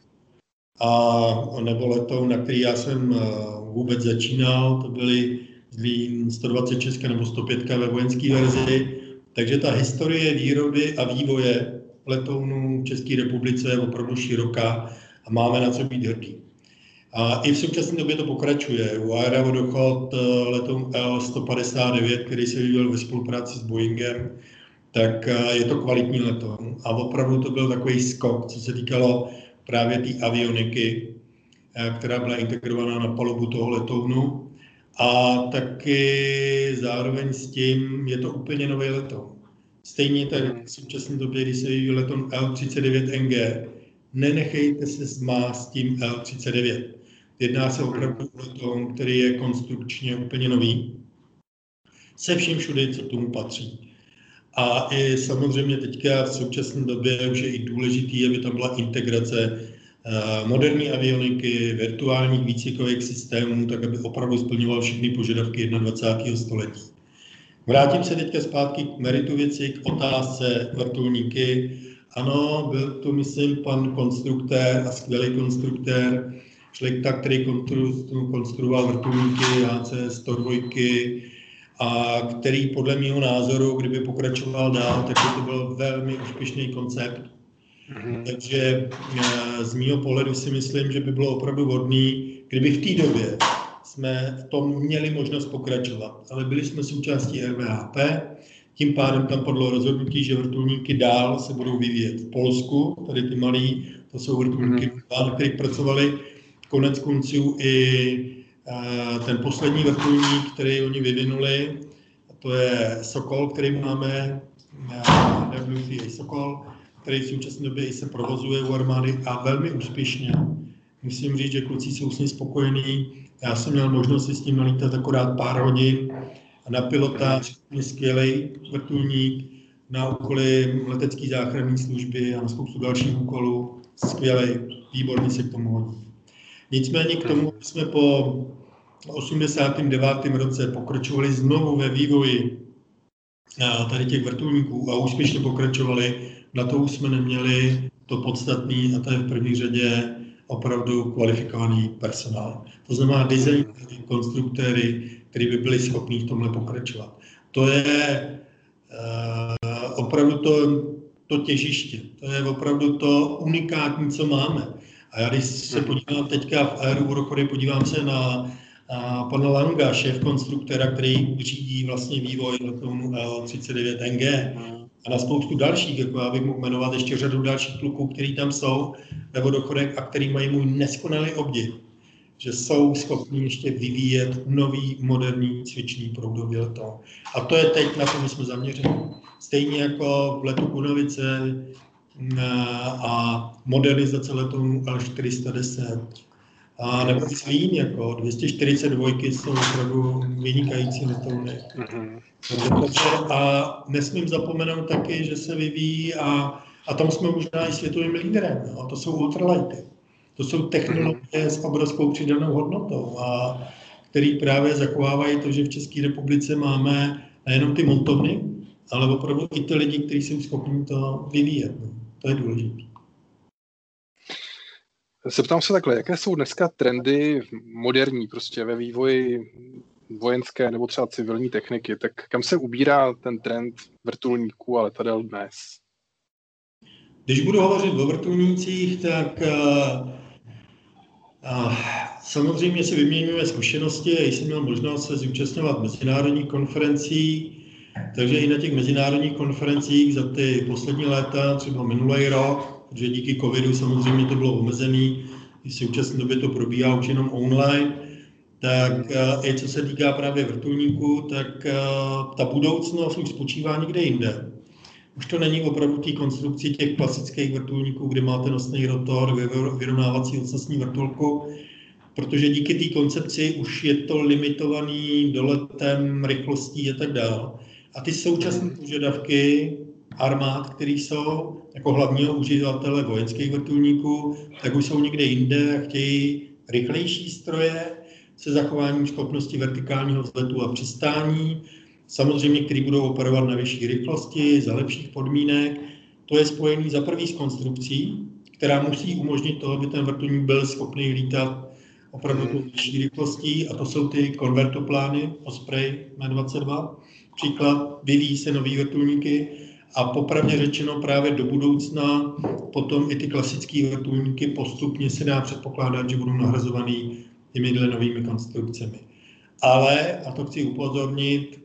a nebo letoun, na který já jsem vůbec začínal, to byly Zlín 126 nebo 105 ve vojenské verzi. Takže ta historie výroby a vývoje letounů v České republice je opravdu široká a máme na co být hrdí. A i v současné době to pokračuje. U aerovodochod letoun L-159, který se vyvíjel ve spolupráci s Boeingem, tak je to kvalitní letoun. A opravdu to byl takový skok, co se týkalo právě té avioniky, která byla integrovaná na palubu toho letounu. A taky zároveň s tím je to úplně nový letoun. Stejně tak v současné době, když se vyvíjí letoun L-39NG, nenechejte se zmást tím L-39. Jedná se opravdu o letoun, který je konstrukčně úplně nový, se vším všude, co tomu patří. A i samozřejmě teďka v současné době už je i důležitý, aby tam byla integrace moderní avioniky, virtuálních výcvikových systémů, tak aby opravdu splňoval všechny požadavky 21. století. Vrátím se teďka zpátky k meritu věci, k otázce vrtulníky. Ano, byl to, myslím, pan konstruktér a skvělý konstruktér Šlechta, který konstruoval vrtulníky AC-102 a který podle mého názoru, kdyby pokračoval dál, tak by to byl velmi úspěšný koncept. Takže z mého pohledu si myslím, že by bylo opravdu vhodný, kdyby v té době jsme v tom měli možnost pokračovat. Ale byli jsme součástí RVHP, tím pádem tam padlo rozhodnutí, že vrtulníky dál se budou vyvíjet v Polsku, tady ty malý, to jsou vrtulníky, na kterých pracovali. Konec konců i ten poslední vrtulník, který oni vyvinuli, to je Sokol, který máme, WTA Sokol, který v současné době i se provozuje u armády a velmi úspěšně. Musím říct, že kluci jsou s ním spokojení. Já jsem měl možnost si s ním nalítat akorát pár hodin a na pilotář skvělý vrtulník, na úkoly letecké záchranné služby a na spoustu dalších úkolů. Skvělý, výborně se k tomu hodí. Nicméně k tomu jsme po 89. roce pokračovali znovu ve vývoji tady těch vrtulníků a úspěšně pokračovali. Na to už jsme neměli to podstatný a to je v první řadě opravdu kvalifikovaný personál. To znamená designéry, konstruktéry, kteří by byli schopni v tomhle pokračovat. To je opravdu to těžiště, to je opravdu to unikátní, co máme. A já když se podívám teďka v Aerourochory, podívám se na pana Langa, šéf konstruktéra, který řídí vlastně vývoj letounu EO-39NG a na spoustu dalších, jako já bych mohl jmenovat ještě řadu dalších kluků, kteří tam jsou ve Vodochodech a který mají můj neskonalý obdiv, že jsou schopni ještě vyvíjet nový, moderní cvičný proudový letoun. A to je teď, na to my jsme zaměřeni. Stejně jako v letu Kunovice a modernizace letounů L410. A nebo i Zlín, jako 242 jsou opravdu vynikající letouny. A nesmím zapomenout taky, že se vyvíjí a tam jsme možná i světovým lídrem. No? To jsou ultralighty. To jsou technologie s obrovskou přidanou hodnotou, a který právě zachovávají to, že v České republice máme nejenom ty montovny, ale opravdu i ty lidi, kteří jsou schopni to vyvíjet. No? To je důležité. Zeptám se takhle, jaké jsou dneska trendy moderní prostě ve vývoji vojenské nebo třeba civilní techniky, tak kam se ubírá ten trend vrtulníků a letadel dnes? Když budu hovořit o vrtulnících, tak samozřejmě si vyměňujeme zkušenosti. Já jsem měl možnost se zúčastňovat mezinárodních konferencí, takže i na těch mezinárodních konferencích za ty poslední léta, třeba minulý rok, protože díky covidu samozřejmě to bylo omezený, v současné době to probíhá už jenom online, tak i co se týká právě vrtulníků, tak ta budoucnost už spočívá někde jinde. Už to není opravdu té konstrukci těch klasických vrtulníků, kde máte nosný rotor, vyrovnávací ocasní vrtulku, protože díky té koncepci už je to limitovaný doletem, rychlostí a tak dále. A ty současné požadavky armád, které jsou jako hlavního uživatele vojenských vrtulníků, tak už jsou někde jinde a chtějí rychlejší stroje se zachováním schopnosti vertikálního vzletu a přistání, samozřejmě, který budou operovat na vyšší rychlosti, za lepších podmínek. To je spojený za prvý s konstrukcí, která musí umožnit to, aby ten vrtulník byl schopný lítat opravdu tou vyšší rychlostí, a to jsou ty konvertoplány Osprey M22. Příklad, vyvíjí se nový vrtulníky a popravdě řečeno právě do budoucna potom i ty klasické vrtulníky postupně se dá předpokládat, že budou nahrazovaný těmihle novými konstrukcemi. Ale, a to chci upozornit,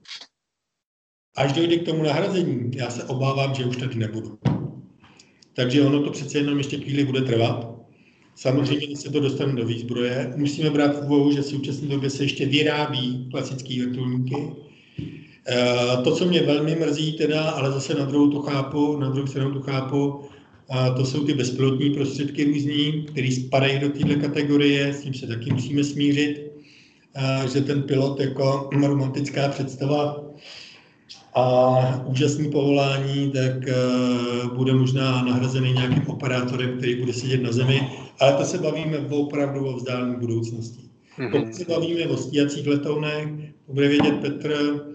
až dojde k tomu nahrazení, já se obávám, že už tady nebudu. Takže ono to přece jenom ještě chvíli bude trvat. Samozřejmě, když se to dostane do výzbroje, musíme brát v úvahu, že v současné době se ještě vyrábí klasické vrtulníky. To, co mě velmi mrzí teda, ale zase na druhou stranu to chápu, to jsou ty bezpilotní prostředky různý, které spadají do této kategorie, s tím se taky musíme smířit, že ten pilot jako romantická představa a úžasný povolání, tak bude možná nahrazený nějakým operátorem, který bude sedět na zemi, ale to se bavíme opravdu o vzdálené budoucnosti. Pokud se bavíme o stíhacích letounech, to bude vědět Petr,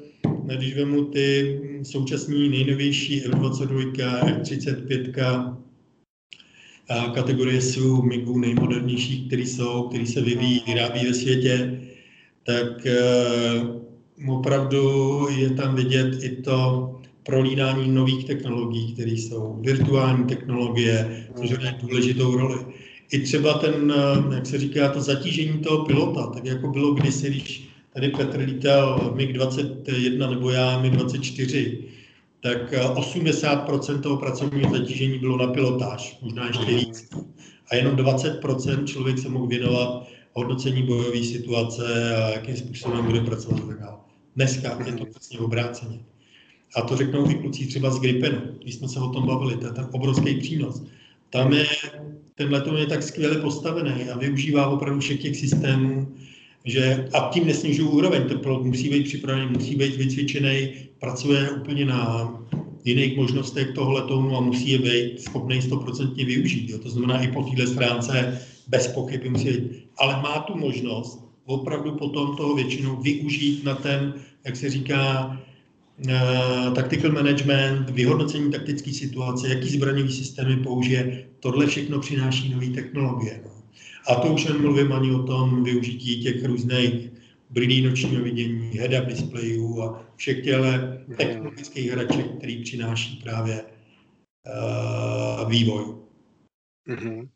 když vemu ty současní nejnovější F-22, F-35, kategorie SU, MIGů nejmodernějších, který se vyvíjí, vyrábí ve světě, tak opravdu je tam vidět i to prolínání nových technologií, které jsou virtuální technologie, což hraje důležitou roli. I třeba ten, jak se říká, to zatížení toho pilota, tak jako bylo kdysi, když tady Petr lítal MiG-21 nebo já MiG-24, tak 80% toho pracovního zatížení bylo na pilotáž, možná ještě víc. A jenom 20% člověk se mohl věnovat hodnocení bojové situace a jakým způsobem bude pracovat tak dále. Dneska je to přesně obráceně. A to řeknou i kluci třeba z Gripenu, když jsme se o tom bavili, to je ten obrovský přínos. Tam je, ten letoun je tak skvěle postavený a využívá opravdu všech těch systémů, že a tím nesnižují úroveň, ten pilot musí být připravený, musí být vycvičený, pracuje úplně na jiných možnostech toho letounu a musí je být schopný 100% využít. Jo. To znamená i po téhle stránce bez pochyby musí být. Ale má tu možnost opravdu potom toho většinou využít na ten, jak se říká, tactical management, vyhodnocení taktické situace, jaký zbraňový systémy použije. Tohle všechno přináší nové technologie. No. A to už nemluvím ani o tom využití těch různých brýlí nočního vidění, head-up displejů a všech těch technologických hraček, který přináší právě vývoj. Mm-hmm.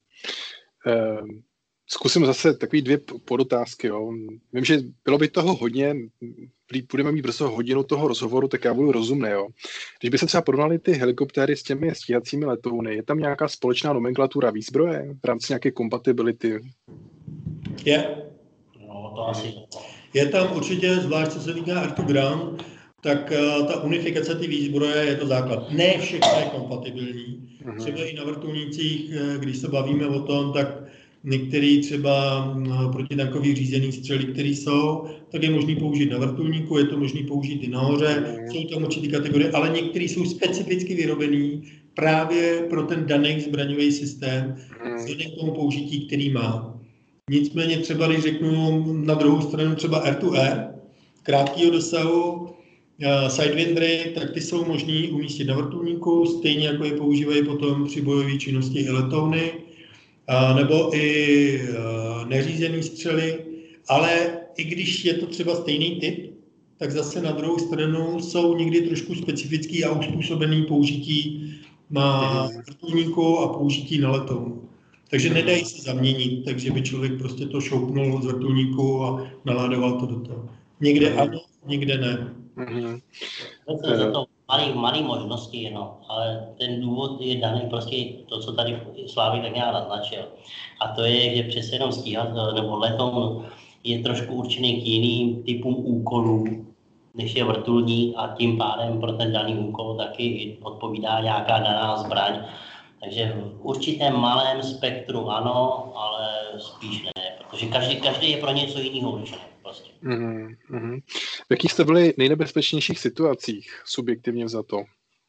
Zkusím zase takový 2 podotázky. Jo. Vím, že bylo by toho hodně, budeme mít brzo hodinu toho rozhovoru, tak já budu rozumný. Jo. Když by se třeba porovnali ty helikoptéry s těmi stíhacími letouny, je tam nějaká společná nomenklatura výzbroje v rámci nějaké kompatibility? Je. No, to asi. Je tam určitě, zvlášť co se týká Air to Ground, tak ta unifikace ty výzbroje je to základ. Ne všechno je kompatibilní. Třeba i na vrtulnících, když se bavíme o tom, tak některé třeba protitankový řízený střely, které jsou, tak je možný použít na vrtulníku, je to možný použít i nahoře, jsou tam určitý kategorie, ale některé jsou specificky vyrobený právě pro ten daný zbraňový systém, vzhledem k tomu použití, který má. Nicméně třeba, když řeknu na druhou stranu třeba air-to-air, krátkého dosahu, sidewindery, tak ty jsou možný umístit na vrtulníku, stejně jako je používají potom při bojové činnosti i letouny, nebo i neřízený střely, ale i když je to třeba stejný typ, tak zase na druhou stranu jsou někdy trošku specifický a uspůsobený použití na vrtulníku a použití na letounu. Takže nedají se zaměnit, takže by člověk prostě to šoupnul z vrtulníku a naládoval to do toho. Někde ano, někde ne. Za to malý možnosti, no, ale ten důvod je daný prostě to, co tady Slávy tak nějak naznačil. A to je, že přece jenom stíhat, nebo letoun je trošku určený k jiným typům úkolů, než je vrtulník a tím pádem pro ten daný úkol taky odpovídá nějaká daná zbraň. Takže v určitém malém spektru ano, ale spíš ne, protože každý je pro něco jiného určený. Prostě. V jakých jste byli nejnebezpečnějších situacích, subjektivně vzato?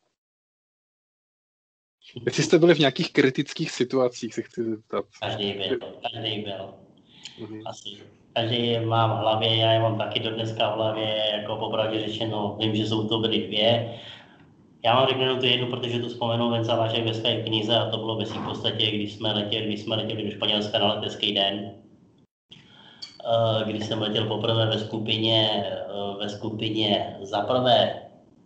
Jestli jste byli v nějakých kritických situacích, se chci zeptat. Každý byl. Asi. Každý mám v hlavě, já je mám taky do dneska v hlavě, jako popravdě řečeno, vím, že jsou to byly 2. Já mám řeknu tu jednu, protože tu vzpomenu Venca Vášek ve své knize a to bylo ve v podstatě, když jsme letěli do Španělska na letecký den. Když jsem letěl poprvé ve skupině za prvé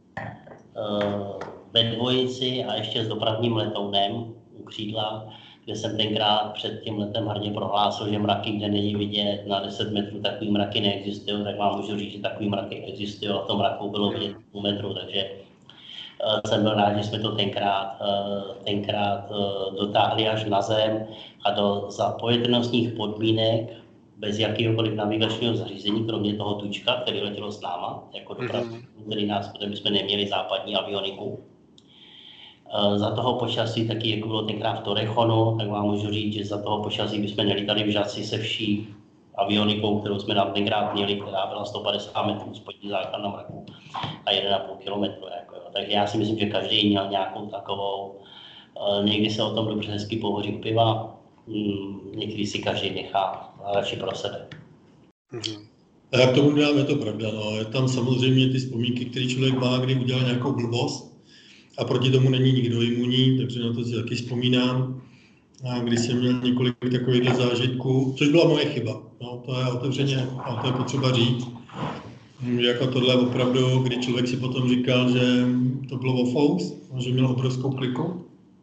ve dvojici a ještě s dopravním letounem u křídla, kde jsem tenkrát před tím letem hrdě prohlásil, že mraky, kde není vidět na 10 metrů, takový mraky neexistují, tak vám můžu říct, že takový mraky existují a v tom mraku bylo vidět 100 metrů, takže jsem byl rád, že jsme to tenkrát dotáhli až na zem a za povětrnostních podmínek bez jakéhokoliv navigačního zařízení, kromě toho tučka, který letělo s náma, jako dopravce, který bychom neměli západní avioniku. Za toho počasí, taky jako bylo tenkrát v Torrejonu, tak vám můžu říct, že za toho počasí bychom nelítali v Žadci se vší avionikou, kterou jsme tam tenkrát měli, která byla 150 metrů spodní základ na mraku a 1,5 kilometru. Takže já si myslím, že každý měl nějakou takovou, někdy se o tom dobře hezky pohoří u piva, někdy si každý nechá radši pro sebe. A k tomu dám, je to pravda. No. Je tam samozřejmě ty vzpomínky, které člověk má, kdy udělal nějakou blbost a proti tomu není nikdo imunní, takže na to si taky vzpomínám. A když jsem měl několik takových zážitků, což byla moje chyba. No, to je otevřeně, a to je potřeba říct. Jako tohle opravdu, kdy člověk si potom říkal, že to bylo ofous, že měl obrovskou kliku.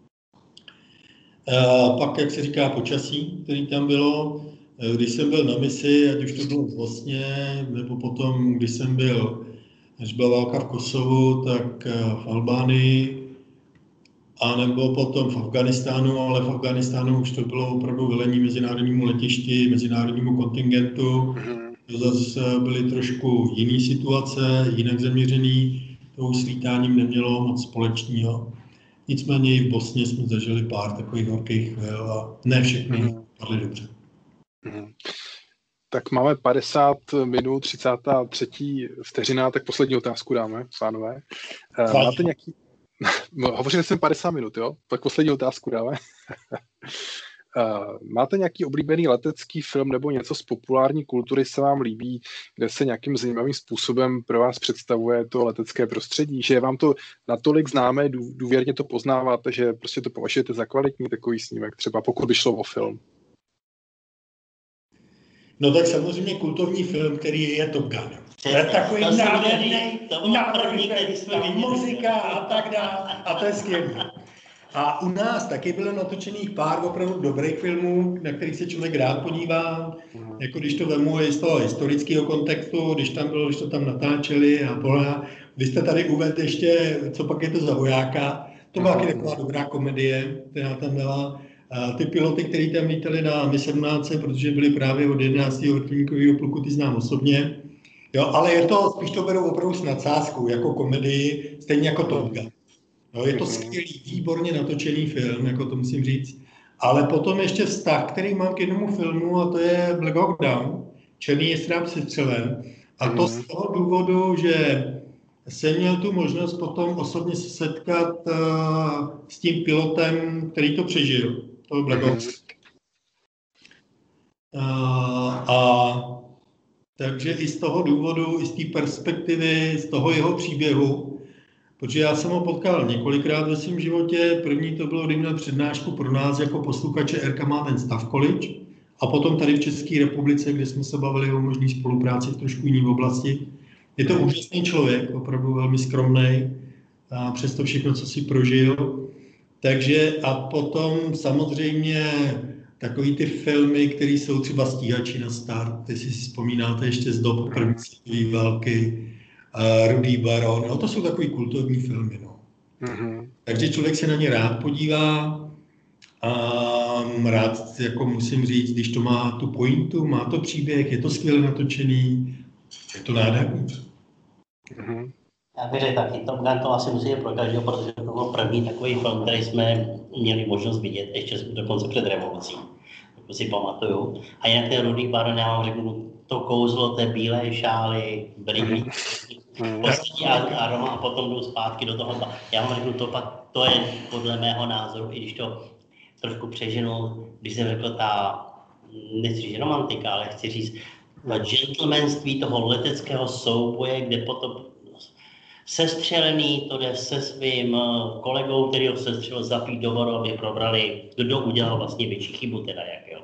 A pak, jak se říká, počasí, který tam bylo. Když jsem byl na misi, ať už to bylo v Bosně, nebo potom, když byla válka v Kosovu, tak v Albánii, a nebo potom v Afghánistánu, ale v Afghánistánu už to bylo opravdu velení mezinárodnímu letišti, mezinárodnímu kontingentu. To zase byly trošku jiné situace, jinak zaměřený, to už s lítáním nemělo moc společného. Nicméně i v Bosně jsme zažili pár takových horkých chvil a ne všechny padly dobře. Tak máme 50 minut, 33. vteřina, tak poslední otázku dáme, pánové. Máte nějaký... Hovořili jsme 50 minut, jo? Tak poslední otázku dáme. Máte nějaký oblíbený letecký film nebo něco z populární kultury se vám líbí, kde se nějakým zajímavým způsobem pro vás představuje to letecké prostředí, že je vám to natolik známé, důvěrně to poznáváte, že prostě to považujete za kvalitní takový snímek, třeba pokud by šlo o film? No tak samozřejmě kultovní film, který je Top Gun. To je takový nádherný, ta muzika a tak dále, a to je skvělé. A u nás taky bylo natočených pár opravdu dobrých filmů, na kterých se člověk rád podívá, jako když to vemu z toho historického kontextu, když to tam natáčeli a tohle. Vy jste tady uvedl ještě, co pak je to za vojáka, to byla taky taková dobrá komedie, která tam byla. Ty piloty, kteří tam lítali na Mi-17, protože byli právě od 11. vrtulníkového pluku, ty znám osobně. Jo, ale spíš to berou opravdu s nadsázkou, jako komedii, stejně jako Top Gun. No, je to skvělý, výborně natočený film, jako to musím říct. Ale potom ještě vztah, který mám k jednomu filmu, a to je Black Hawk Down, Černý jestřáb sestřelen. A to z toho důvodu, že jsem měl tu možnost potom osobně se setkat s tím pilotem, který to přežil. To byl Black Hawk. Takže i z toho důvodu, i z té perspektivy, z toho jeho příběhu, protože já jsem ho potkal několikrát ve svém životě. První to bylo, kdy měl přednášku pro nás jako posluchače Erka má ten Stav College. A potom tady v České republice, kde jsme se bavili o možné spolupráci v trošku jiné oblasti. Je to úžasný člověk, opravdu velmi skromný, a přesto všechno, co si prožil. Takže a potom samozřejmě takový ty filmy, které jsou třeba Stíhači na start, jestli si vzpomínáte ještě z dob první světové války, Rudý baron, no to jsou takový kultovní filmy, no. Takže člověk se na ně rád podívá a rád, jako musím říct, když to má tu pointu, má to příběh, je to skvěle natočený, je to nádherný. Já bych řekl taky, Top Gun to asi musí být pro každého, protože to byl první takový film, který jsme měli možnost vidět, ještě dokonce před revolucí, to si pamatuju. A jinak ten Rudý baron, já vám řeknu, to kouzlo té bílé šály, brýlí, poslední aroma a potom jdu zpátky do toho. Já vám řeknu, to je podle mého názoru, i když to trošku přeženu, když jsem řekl nechci říct romantika, ale chci říct, to gentlemanství toho leteckého souboje, kde potom sestřelený to jde se svým kolegou, který ho sestřelil, zapít do vodu, aby probrali, kdo udělal vlastně větší chybu, teda jakého.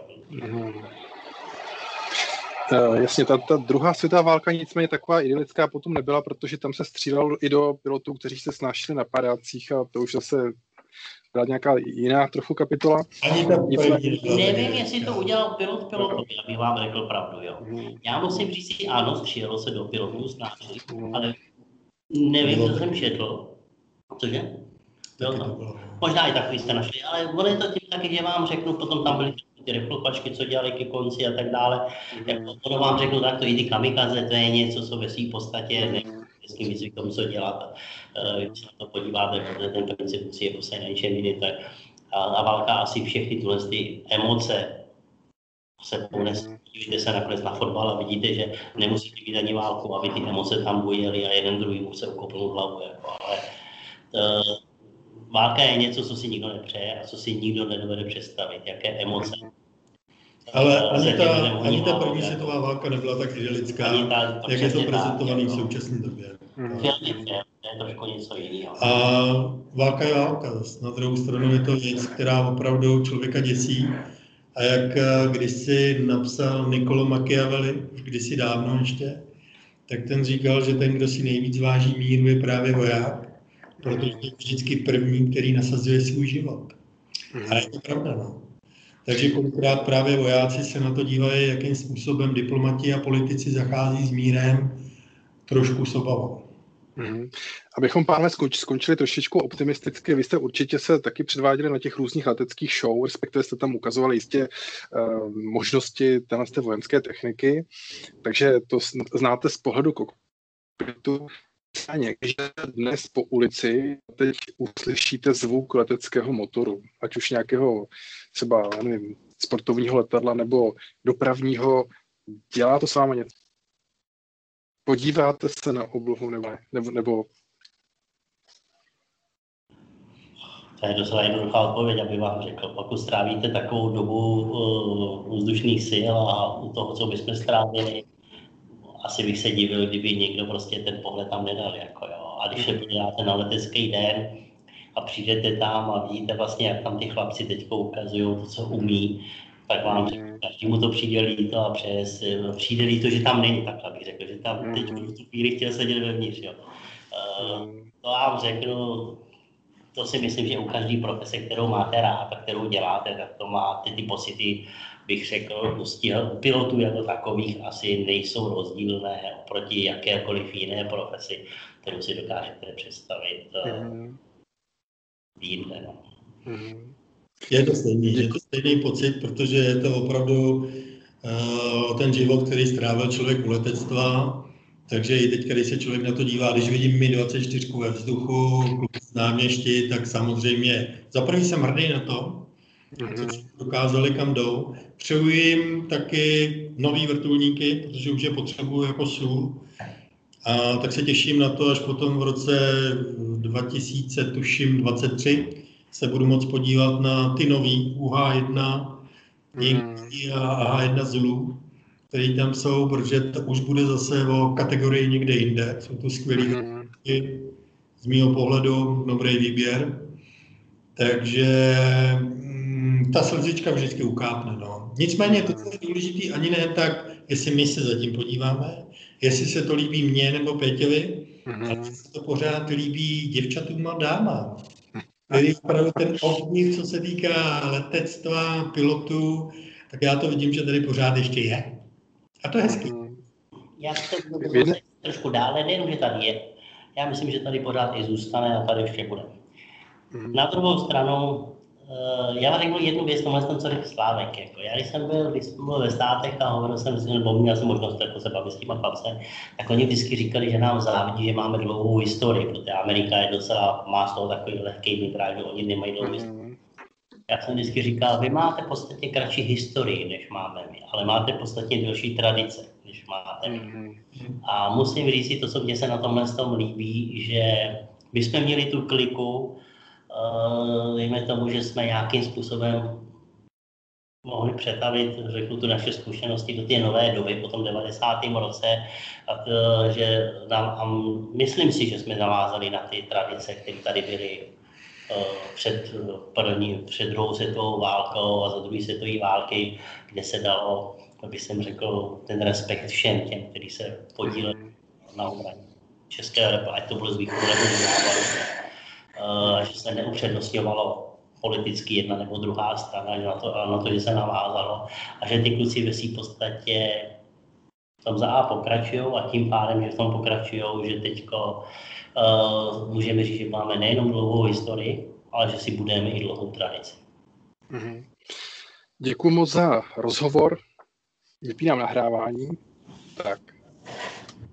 Jasně, ta druhá světová válka nicméně taková idylická potom nebyla, protože tam se střílelo i do pilotů, kteří se snášeli na padácích a to už zase byla nějaká jiná trochu kapitola. Nevím, jestli to udělal pilotovi, abych vám řekl pravdu, jo. Já musím říct si, ano, střílelo se do pilotů, snášeli, ale nevím, co jsem četl. Cože? Bylo to. Možná i takový jste našli, ale ono je to tím taky, že vám řeknu, potom tam byly ty reflupačky, co dělali ke konci a tak dále. Ono vám řeknu takto, i ty kamikaze, to je něco, co ve své podstatě nevím, s tím výcvikem, co dělat. Když se na to podíváte, protože ten princip musí jako se nejčem a válka asi všechny ty emoce se ponese. Dívíte se nakonec na fotbal a vidíte, že nemusíte být ani válku, aby ty emoce tam bujely a jeden druhý se ukopnul hlavu. Ale válka je něco, co si nikdo nepřeje a co si nikdo nedovede představit, jaké emoce Ale ani ta první světová válka nebyla tak idylická, jak je to prezentovaný v současné době. To je trošku něco jiného. A válka je válka. Na druhou stranu je to věc, která opravdu člověka děsí. A jak kdysi napsal Niccolo Machiavelli, už kdysi dávno ještě, tak ten říkal, že ten, kdo si nejvíc váží míru, je právě voják, protože je vždycky první, který nasazuje svůj život. A je to pravda, no. Takže kolikrát právě vojáci se na to dívají, jakým způsobem diplomati a politici zachází s mírem trošku s obavou. Abychom, pánové, skončili trošičku optimisticky, vy jste určitě se taky předváděli na těch různých leteckých show, respektive jste tam ukazovali jistě možnosti té vojenské techniky, takže to znáte z pohledu kokpitu. Když dnes po ulici teď uslyšíte zvuk leteckého motoru, ať už nějakého třeba, nevím, sportovního letadla nebo dopravního, dělá to s vámi něco? Podíváte se na oblohu nebo... To je docela jednoduchá odpověď, aby vám řekl. Pokud strávíte takovou dobu vzdušných sil a u toho, co bychom strávili, asi bych se divil, kdyby někdo prostě ten pohled tam nedal. Jako jo. A když se podíváte na letecký den a přijdete tam a vidíte vlastně, jak tam ty chlapci teď ukazují to, co umí, tak vám každému to přijde líto a přijde líto, že tam není, takhle bych řekl, že tam teď v tu chvíli chtěl sedět vevnitř. Jo. To vám řeknu, to si myslím, že u každé profese, kterou máte rád a kterou děláte, tak to máte ty pocity, bych řekl, u pilotů jako takových asi nejsou rozdílné oproti jakékoliv jiné profesi, kterou si dokážete představit jinde. No. Je to stejný pocit, protože je to opravdu ten život, který strávil člověk u letectva. Takže i teď, když se člověk na to dívá, když vidím mi 24 ve vzduchu, kluky z náměstí, tak samozřejmě za první jsem hrdý na to, co dokázali, kam jdou. Přeju jim taky nový vrtulníky, protože už je potřebuju jako sůl. A tak se těším na to, až potom v roce 2023 se budu moct podívat na ty nový UH-1 a H1 Zulu, který tam jsou, protože to už bude zase o kategorii někde jinde. Jsou to skvělý vrtulníky, z mýho pohledu dobrý výběr. Takže ta slzička vždycky ukápne. No. Nicméně to, co je důležité, ani ne tak, jestli my se zatím podíváme, jestli se to líbí mně nebo Péťovi, ale jestli se to pořád líbí děvčatům a dámám. Který opravdu ten obdiv, co se týká letectva, pilotů, tak já to vidím, že tady pořád ještě je. A to je hezký. Já to budu trošku dále, nejenom, že tady je. Já myslím, že tady pořád i zůstane a tady ještě bude. Na druhou stranu, já vám řeknu jednu věc, co řekl Slávek. Jako. Já když jsem byl ve státech a hovoril jsem, nebo měl jsem možnost jako se bavit s těma chlapcem, tak oni vždycky říkali, že nám závidí, že máme dlouhou historii, protože Amerika je docela, má z toho takový lehký mitrál, že oni nemají dlouhou historii. Já jsem vždycky říkal, vy máte v podstatě kratší historii, než máme my, ale máte v podstatě delší tradice, než máte my. A musím říct si to, co mě se na tomhle tom líbí, že my jsme měli tu kliku, dejme tomu, že jsme nějakým způsobem mohli přetavit, řeknu tu naše zkušenosti do té nové doby po tom 90. roce, že myslím si, že jsme navázali na ty tradice, které tady byly před druhou světovou válkou a za druhé světové války, kde se dalo, aby jsem řekl, ten respekt všem těm, kteří se podíleli na obraně České republiky, ať to bylo z východu nebo z západu, že se neupřednostňovalo politicky jedna nebo druhá strana, na to, že se navázalo a že ty kluci ve v podstatě v tom pokračují a tím pádem, že v tom pokračují, že teďko můžeme říct, že máme nejenom dlouhou historii, ale že si budeme i dlouhou tradici. Děkuji moc za rozhovor. Vypínám nahrávání. Tak.